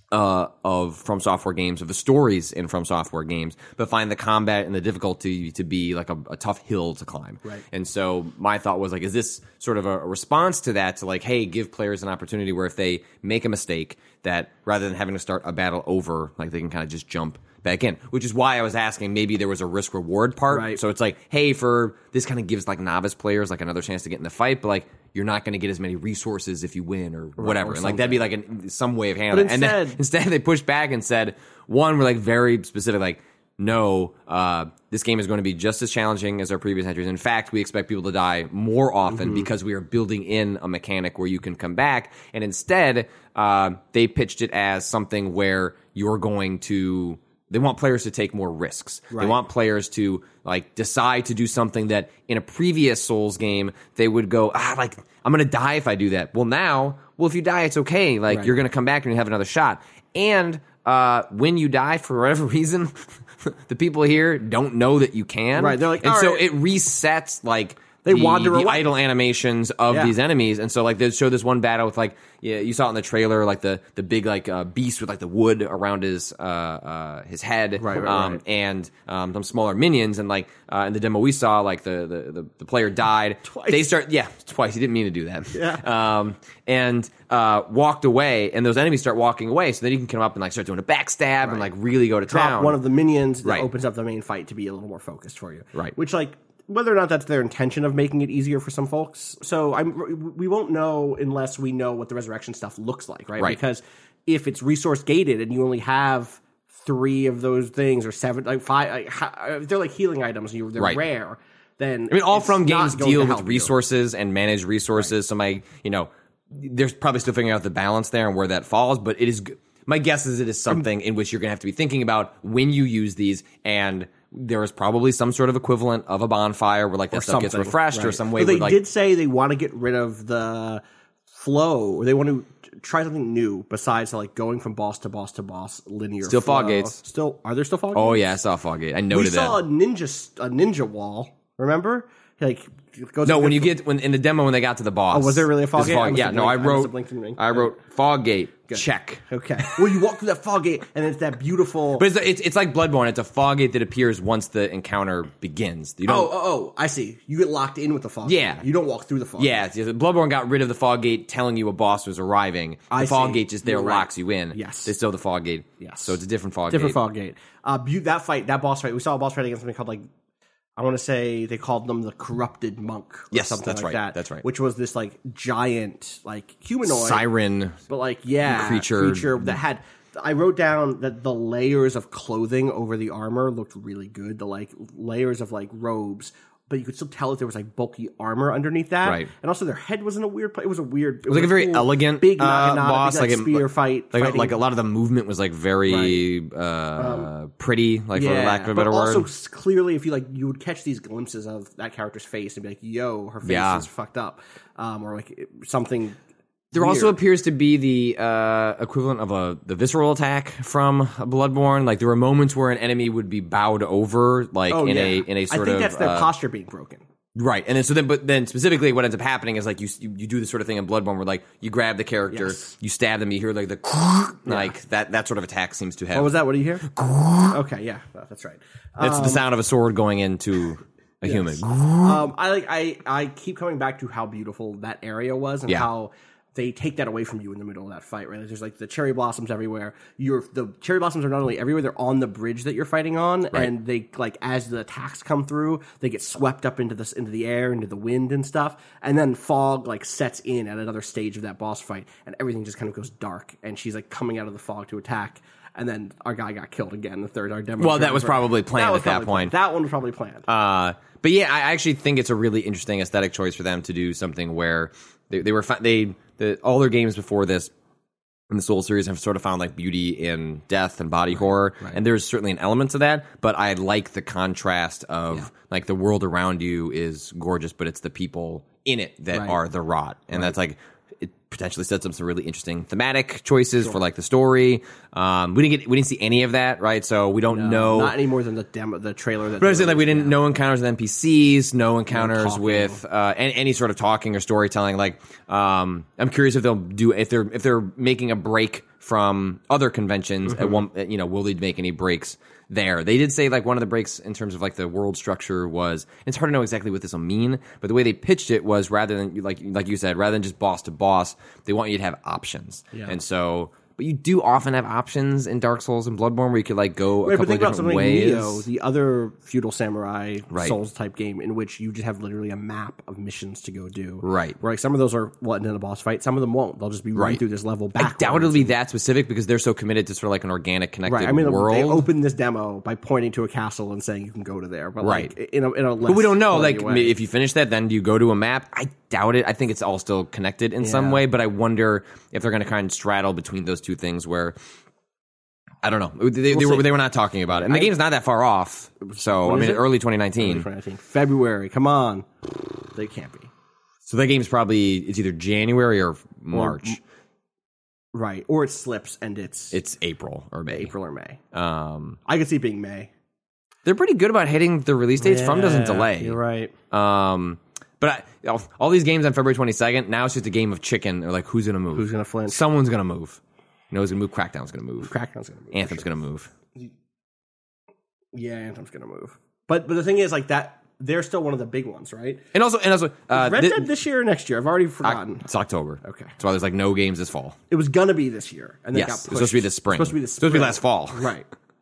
uh, of From Software games, of the stories in From Software games, but find the combat and the difficulty to be like a, a tough hill to climb. Right. And so my thought was like, is this sort of a, a response to that? To like, hey, give players an opportunity where if they make a mistake, that rather than having to start a battle over, like they can kind of just jump back in, which is why I was asking maybe there was a risk reward part. Right. So it's like, hey, for this kind of gives like novice players like another chance to get in the fight, but like you're not going to get as many resources if you win or whatever. or and like that'd be like an, some way of handling it. instead, And then instead they pushed back and said, one, we're like very specific, like, no, uh, this game is going to be just as challenging as our previous entries. In fact, we expect people to die more often mm-hmm. because we are building in a mechanic where you can come back. And instead, uh, they pitched it as something where you're going to... They want players to take more risks. Right. They want players to like decide to do something that in a previous Souls game they would go, ah, like I'm going to die if I do that. Well, now, well, if you die, it's okay. Like right. you're going to come back and you have another shot. And uh, when you die for whatever reason, the people here don't know that you can. Right. They're like, and so right. it resets like. They the, wander the away. idle animations of yeah. these enemies, and so like they show this one battle with like yeah, you saw it in the trailer, like the the big like uh, beast with like the wood around his uh, uh, his head, right, right, um, right. and um, some smaller minions, and like uh, in the demo we saw, like the the, the, the player died twice. They start yeah twice. He didn't mean to do that. Yeah. Um, and uh, walked away, and those enemies start walking away. So then you can come up and like start doing a backstab right. and like really go to Drop town. one of the minions that right. opens up the main fight to be a little more focused for you. Right. Which like. Whether or not that's their intention of making it easier for some folks. So I'm, we won't know unless we know what the resurrection stuff looks like, right? Right. Because if it's resource gated and you only have three of those things or seven, like five, like, if they're like healing items and they're right. rare, then I mean, all it's From not games going deal to with help resources and manage resources. Right. So my, you know, they're probably still figuring out the balance there and where that falls, but it is. My guess is it is something in which you're going to have to be thinking about when you use these, and there is probably some sort of equivalent of a bonfire where like that or stuff gets refreshed right. or some way. But they where, like, did say they want to get rid of the flow, or they want to try something new besides like going from boss to boss to boss linear. Still flow. fog gates. Still, are there still fog gates? Oh yeah, I saw fog gate. I noted we saw that. a ninja a ninja wall. Remember, like it goes no, when you from, get when in the demo when they got to the boss. Oh, was there really a fog There's gate? Fog, I yeah, no, I blinked- wrote I I wrote fog gate. Check. Okay. Well, you walk through that fog gate, and it's that beautiful. But it's, it's it's like Bloodborne. It's a fog gate that appears once the encounter begins. You don't. Oh, oh, oh! I see. You get locked in with the fog. Yeah. Gate. You don't walk through the fog. Yeah, gate. it's- Bloodborne got rid of the fog gate telling you a boss was arriving. The I fog see. gate just there You're right. locks you in. Yes. They still have the fog gate. Yes. So it's a different fog different gate. fog gate. Uh, bu- that fight, that boss fight. We saw a boss fight against something called like. I want to say they called them the corrupted monk. Or Yes, something that's like right. That, That's right. Which was this like giant, like humanoid Siren. but like yeah, creature. creature that had. I wrote down that the layers of clothing over the armor looked really good. The like layers of like robes, but you could still tell that there was like bulky armor underneath that. Right. And also their head was in a weird place. It was a weird. It It was like a very cool, elegant big uh, naginata, boss, big, like, like, a spear fight. Like, fighting. like a lot of the movement was like very uh, pretty, like for lack of a better but also word. s- clearly, if you like, you would catch these glimpses of that character's face and be like, "Yo, her face Yeah. is fucked up," um, or like it- something. There weird. also appears to be the uh, equivalent of a the visceral attack from Bloodborne. Like there were moments where an enemy would be bowed over, like oh, in yeah. a in a sort I think of that's their uh, posture being broken. right. And then so then, but then specifically, what ends up happening is like you you, you do this sort of thing in Bloodborne where like you grab the character, Yes. you stab them, you hear like the like that that sort of attack seems to have. What was that? What do you hear? okay, yeah, that's right. That's the sound of a sword going into a human. Um, I like. I I keep coming back to how beautiful that area was and Yeah. how they take that away from you in the middle of that fight. Right? There's like the cherry blossoms everywhere. You're the cherry blossoms are not only everywhere; they're on the bridge that you're fighting on, Right. and they like as the attacks come through, they get swept up into this into the air, into the wind and stuff. And then fog like sets in at another stage of that boss fight, and everything just kind of goes dark. And she's like coming out of the fog to attack. And then our guy got killed again. The third, our demo. Well, that was driver. probably planned was at that probably point. planned. That one was probably planned. Uh, but yeah, I actually think it's a really interesting aesthetic choice for them to do something where they, they were fi- they the, all their games before this in the Soul series have sort of found like beauty in death and body horror, and there's certainly an element to that. But I like the contrast of Yeah. like the world around you is gorgeous, but it's the people in it that Right. are the rot, and that's like. It potentially sets up some really interesting thematic choices for like the story. Um, we didn't get, we didn't see any of that, right? So we don't know. Not any more than the demo, the trailer. That But I was they saying, like, we released, didn't yeah. no encounters with N P Cs, no encounters talking. with uh, any, any sort of talking or storytelling. Like, um, I'm curious if they'll do if they're if they're making a break from other conventions. Mm-hmm. At one, you know, will they make any breaks there? They did say like one of the breaks in terms of like the world structure was. It's hard to know exactly what this will mean, but the way they pitched it was rather than like like you said, rather than just boss to boss, they want you to have options, Yeah. and so. But you do often have options in Dark Souls and Bloodborne where you could like go a Right, couple but of think about different something ways. like Neo, the other feudal samurai Right. Souls type game, in which you just have literally a map of missions to go do. Right. Where like some of those are well in a boss fight, some of them won't. They'll just be running Right. through this level I backwards. doubt it'll be that specific because they're so committed to sort of like an organic, connected Right. I mean, world. they opened this demo by pointing to a castle and saying you can go to there, but Right. like in a in a less But we don't know. Like, floaty way. if you finish that, then do you go to a map? I doubt it. I think it's all still connected in some Yeah. way. But I wonder if they're going to kind of straddle between those two things. Where I don't know. They, they We'll were see. they were not talking about it, and the I- game's not that far off. So I When is mean, it? early twenty nineteen. twenty nineteen. February. Come on, they can't be. So that game's probably it's either January or March. Right, or it slips and it's It's April or May. April or May. Um, I could see it being May. they're pretty good about hitting the release dates. From doesn't Yeah, delay. You're right. Um, but I, all, all these games on February twenty-second, now it's just a game of chicken. They're like, who's going to move? Who's gonna flinch? Someone's going to move. You know who's going to move? Crackdown's going to move. Crackdown's gonna move. Anthem's going to move. Yeah, Anthem's gonna move. But but the thing is, like that, they're still one of the big ones, right? And also, and also, uh, Red thi- Dead this year or next year? I've already forgotten. it's October. Okay. That's why there's like no games this fall. It was gonna be this year, and then Yes, it got it was pushed. supposed to be this spring. It was supposed to be this. It's supposed to be spring. last fall. right?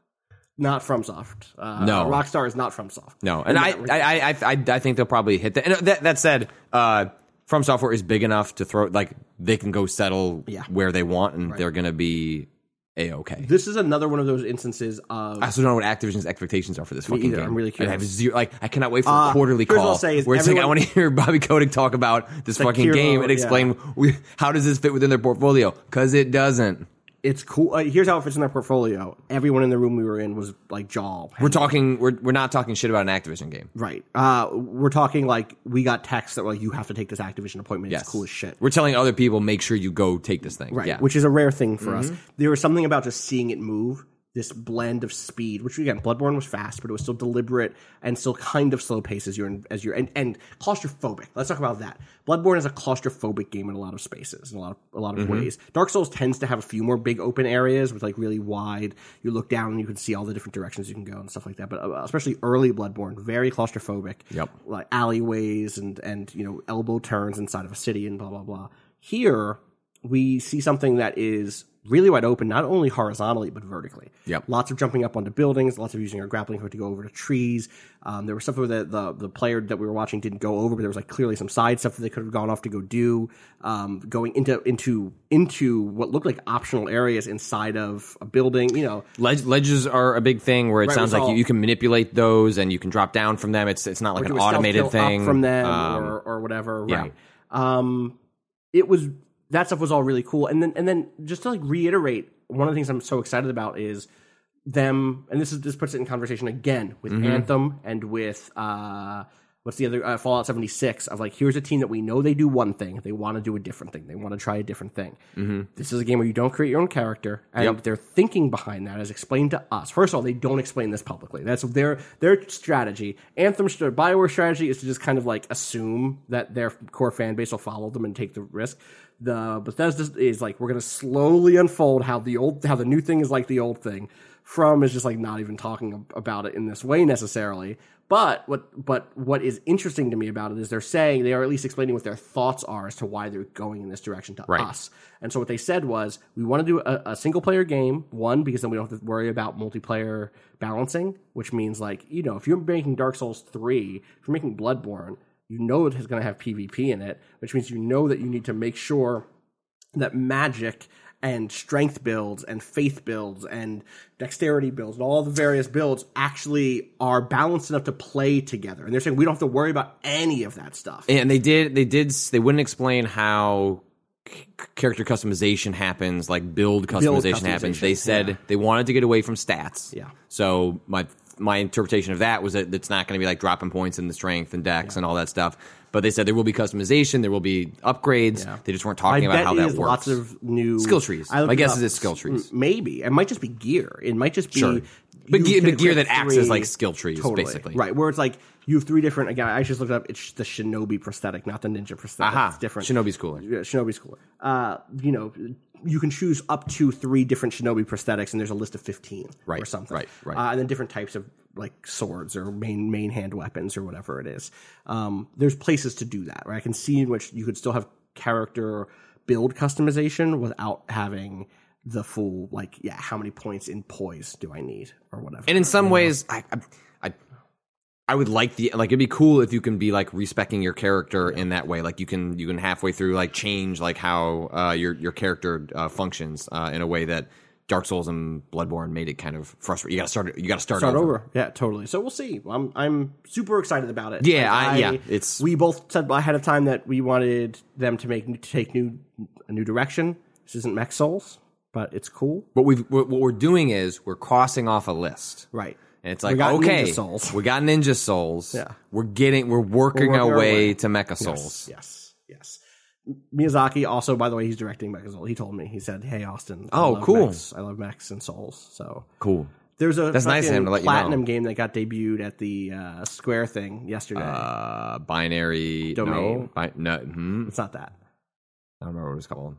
Not FromSoft. Uh, No. Rockstar is not FromSoft. No, and I, that I, I, I, I think they'll probably hit that. And that, that said, uh, From Software is big enough to throw like they can go settle Yeah. where they want, and they're gonna be a okay. This is another one of those instances of I also don't know what Activision's expectations are for this fucking either. game. I'm really I have curious. zero, like I cannot wait for Uh, a quarterly here's what call I'll say is where it's like I everyone- want to hear Bobby Kotick talk about this fucking Sekiro, game and yeah. explain we, how does this fit within their portfolio because it doesn't. it's cool. Uh, here's how it fits in their portfolio. Everyone in the room we were in was like jaw. We're talking. We're we're not talking shit about an Activision game. right. Uh, we're talking like we got texts that were like you have to take this Activision appointment. Yes, It's cool as shit. We're telling other people make sure you go take this thing. Right, Yeah. which is a rare thing for us. Mm-hmm. There was something about just seeing it move, this blend of speed, which again, Bloodborne was fast, but it was still deliberate and still kind of slow pace as you're in, as you're and, and claustrophobic. Let's talk about that. Bloodborne is a claustrophobic game in a lot of spaces, in a lot of a lot of Mm-hmm. ways. Dark Souls tends to have a few more big open areas with like really wide. You look down and you can see all the different directions you can go and stuff like that. But uh, especially early Bloodborne, very claustrophobic. Yep. Like alleyways and and you know elbow turns inside of a city and blah blah blah. Here we see something that is really wide open, not only horizontally but vertically. Yep. Lots of jumping up onto buildings, lots of using our grappling hook to go over to trees. Um, there was stuff where the, the the player that we were watching didn't go over, but there was like clearly some side stuff that they could have gone off to go do. Um, going into into into what looked like optional areas inside of a building. You know, Ledge, ledges are a big thing where it Right, sounds it was like you, all- you can manipulate those and you can drop down from them. It's it's not like or an do a stealth automated kill thing up from them Um, or or whatever. yeah. Right. Um, it was that stuff was all really cool, and then and then just to like reiterate, one of the things I'm so excited about is them, and this is this puts it in conversation again with Mm-hmm. Anthem and with uh, what's the other uh, Fallout seventy-six of like here's a team that we know they do one thing, they want to do a different thing, they want to try a different thing. Mm-hmm. This is a game where you don't create your own character, and Yep. their thinking behind that is explained to us. First of all, they don't explain this publicly. That's their their strategy. Anthem's BioWare strategy is to just kind of like assume that their core fan base will follow them and take the risk. The Bethesda is like we're going to slowly unfold how the old how the new thing is like the old thing. From is just like not even talking about it in this way necessarily. But what but what is interesting to me about it is they're saying they are at least explaining what their thoughts are as to why they're going in this direction to Right. us. And so what they said was we want to do a, a single player game, one, because then we don't have to worry about multiplayer balancing, which means like, you know, if you're making Dark Souls three, if you're making Bloodborne, you know it's going to have PvP in it, which means you know that you need to make sure that magic and strength builds and faith builds and dexterity builds and all the various builds actually are balanced enough to play together. And they're saying we don't have to worry about any of that stuff. And they did, they did, they wouldn't explain how c- character customization happens, like build customization, happens. customization, They said yeah. they wanted to get away from stats. Yeah. So my my interpretation of that was that it's not going to be like dropping points in the strength and dex and all that stuff. But they said there will be customization, there will be upgrades. Yeah. They just weren't My talking about bet how that is works. lots of new Skill trees. I looked My it guess up. is it's skill trees. Maybe it might just be gear. It might just be Sure. But you gear- can but gear equip that acts as, three- like, skill trees, Totally. basically. Right, where it's like you have three different. Again, I just looked it up. It's the Shinobi prosthetic, not the ninja prosthetic. Aha. It's different. Shinobi's cooler. Yeah, Shinobi's cooler. Uh, you know, you can choose up to three different Shinobi prosthetics, and there's a list of fifteen Right, or something. right, right. Uh, and then different types of like swords or main main hand weapons or whatever it is. Um, there's places to do that, right? I can see in which you could still have character build customization without having the full, like, yeah, how many points in poise do I need or whatever. And in some you know? ways, I, I, I, I would like the like. It'd be cool if you can be like respecing your character in that way. Like you can you can halfway through like change like how uh, your your character uh, functions uh, in a way that Dark Souls and Bloodborne made it kind of frustrating. You got to start. You got to start, Start over. over. Yeah, totally. So we'll see. I'm I'm super excited about it. Yeah, Like, I- yeah, it's- we both said ahead of time that we wanted them to make to take new a new direction. This isn't Mech Souls, but it's cool. What we what we're doing is we're crossing off a list. Right. And it's We like, got okay, Ninja Souls. we got Ninja Souls. Yeah. We're getting, we're working, We're working our our way, way. to Mecha Souls. Yes, yes, yes. Miyazaki also, by the way, he's directing Mecha Souls. He told me. He said, "Hey, Austin, I Oh, love cool. Mechs. I love Mechs and Souls." So Cool. there's a That's nice of him fucking to let you know. Platinum game that got debuted at the uh, Square thing yesterday. Uh, binary Domain. No, bi- no hmm. it's not that. I don't remember what it was called.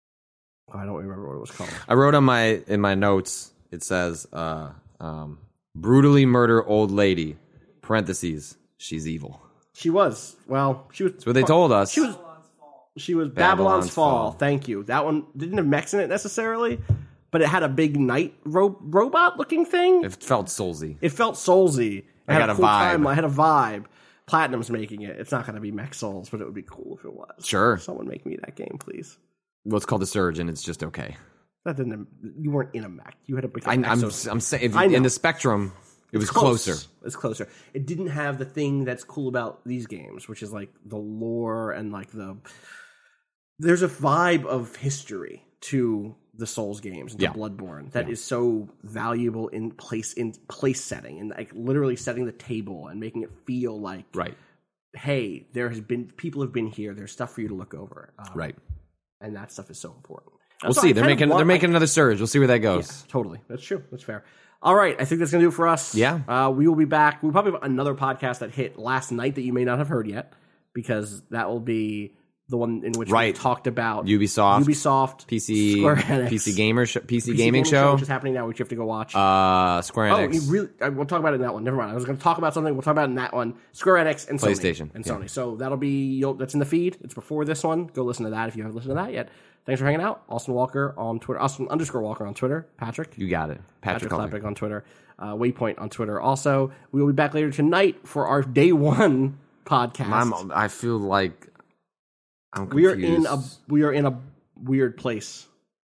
I don't remember what it was called. I wrote on my in my notes. It says, uh, um, "Brutally murder old lady." Parentheses. She's evil. She was. Well, she was. That's what they told us. She was. She was Babylon's, Babylon's Fall. Fall. Thank you. That one didn't have mechs in it necessarily, but it had a big knight ro- robot looking thing. It felt soulsy. It felt soulsy. It I had got a cool vibe. Time. I had a vibe. Platinum's making it. It's not going to be Mech Souls, but it would be cool if it was. Sure. Someone make me that game, please. Well, it's called the Surge, and it's just okay. That didn't. You weren't in a mech. You had a big. I, I'm exo- I'm saying if I you, know. in the spectrum, it was It's close. closer. It's closer. It didn't have the thing that's cool about these games, which is like the lore and like the. There's a vibe of history to the Souls games, and to Yeah. Bloodborne, that is so valuable in place in place setting and like literally setting the table and making it feel like Right. hey, there has been people have been here. There's stuff for you to look over, um, Right. and that stuff is so important. We'll So see. I They're kind of making want- they're making I- another Surge. We'll see where that goes. yeah, totally. That's true. That's fair. All right. I think that's going to do it for us. Yeah. Uh, we will be back. We'll probably have another podcast that hit last night that you may not have heard yet, because that will be the one in which Right. we talked about Ubisoft, Ubisoft, P C, Square Enix, P C gamer, sh- P C, P C gaming, show, which is happening now, which you have to go watch. uh, Square oh, Enix. you really? I, we'll talk about it in that one. Never mind. I was going to talk about something. We'll talk about it in that one. Square Enix and Sony PlayStation, and yeah. Sony. So that'll be you'll, that's in the feed. It's before this one. Go listen to that if you haven't listened to that yet. Thanks for hanging out. Austin Walker on Twitter. Austin underscore Walker on Twitter. Patrick. You got it, Patrick. Patrick Patrick Klepek on Twitter. Uh, Waypoint on Twitter. Also, we will be back later tonight for our day one podcast. I'm, I feel like I'm we confused. are in a we are in a weird place.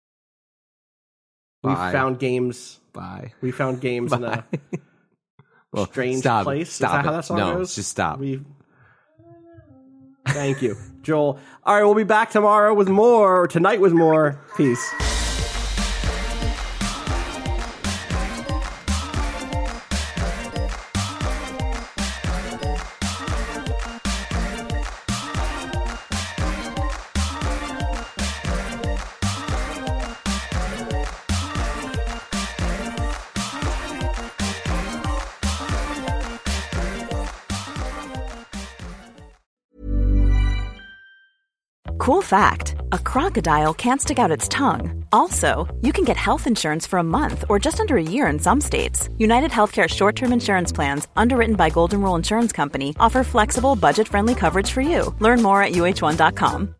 We Bye. found games. Bye. We found games in a Well, strange stop it. place. Stop Is that how it. that song No, goes? just stop. We. Thank you, Joel. All right, we'll be back tomorrow with more. Or tonight with more. Peace. Cool fact, a crocodile can't stick out its tongue. Also, you can get health insurance for a month or just under a year in some states. United Healthcare short-term insurance plans, underwritten by Golden Rule Insurance Company, offer flexible, budget-friendly coverage for you. Learn more at U H one dot com.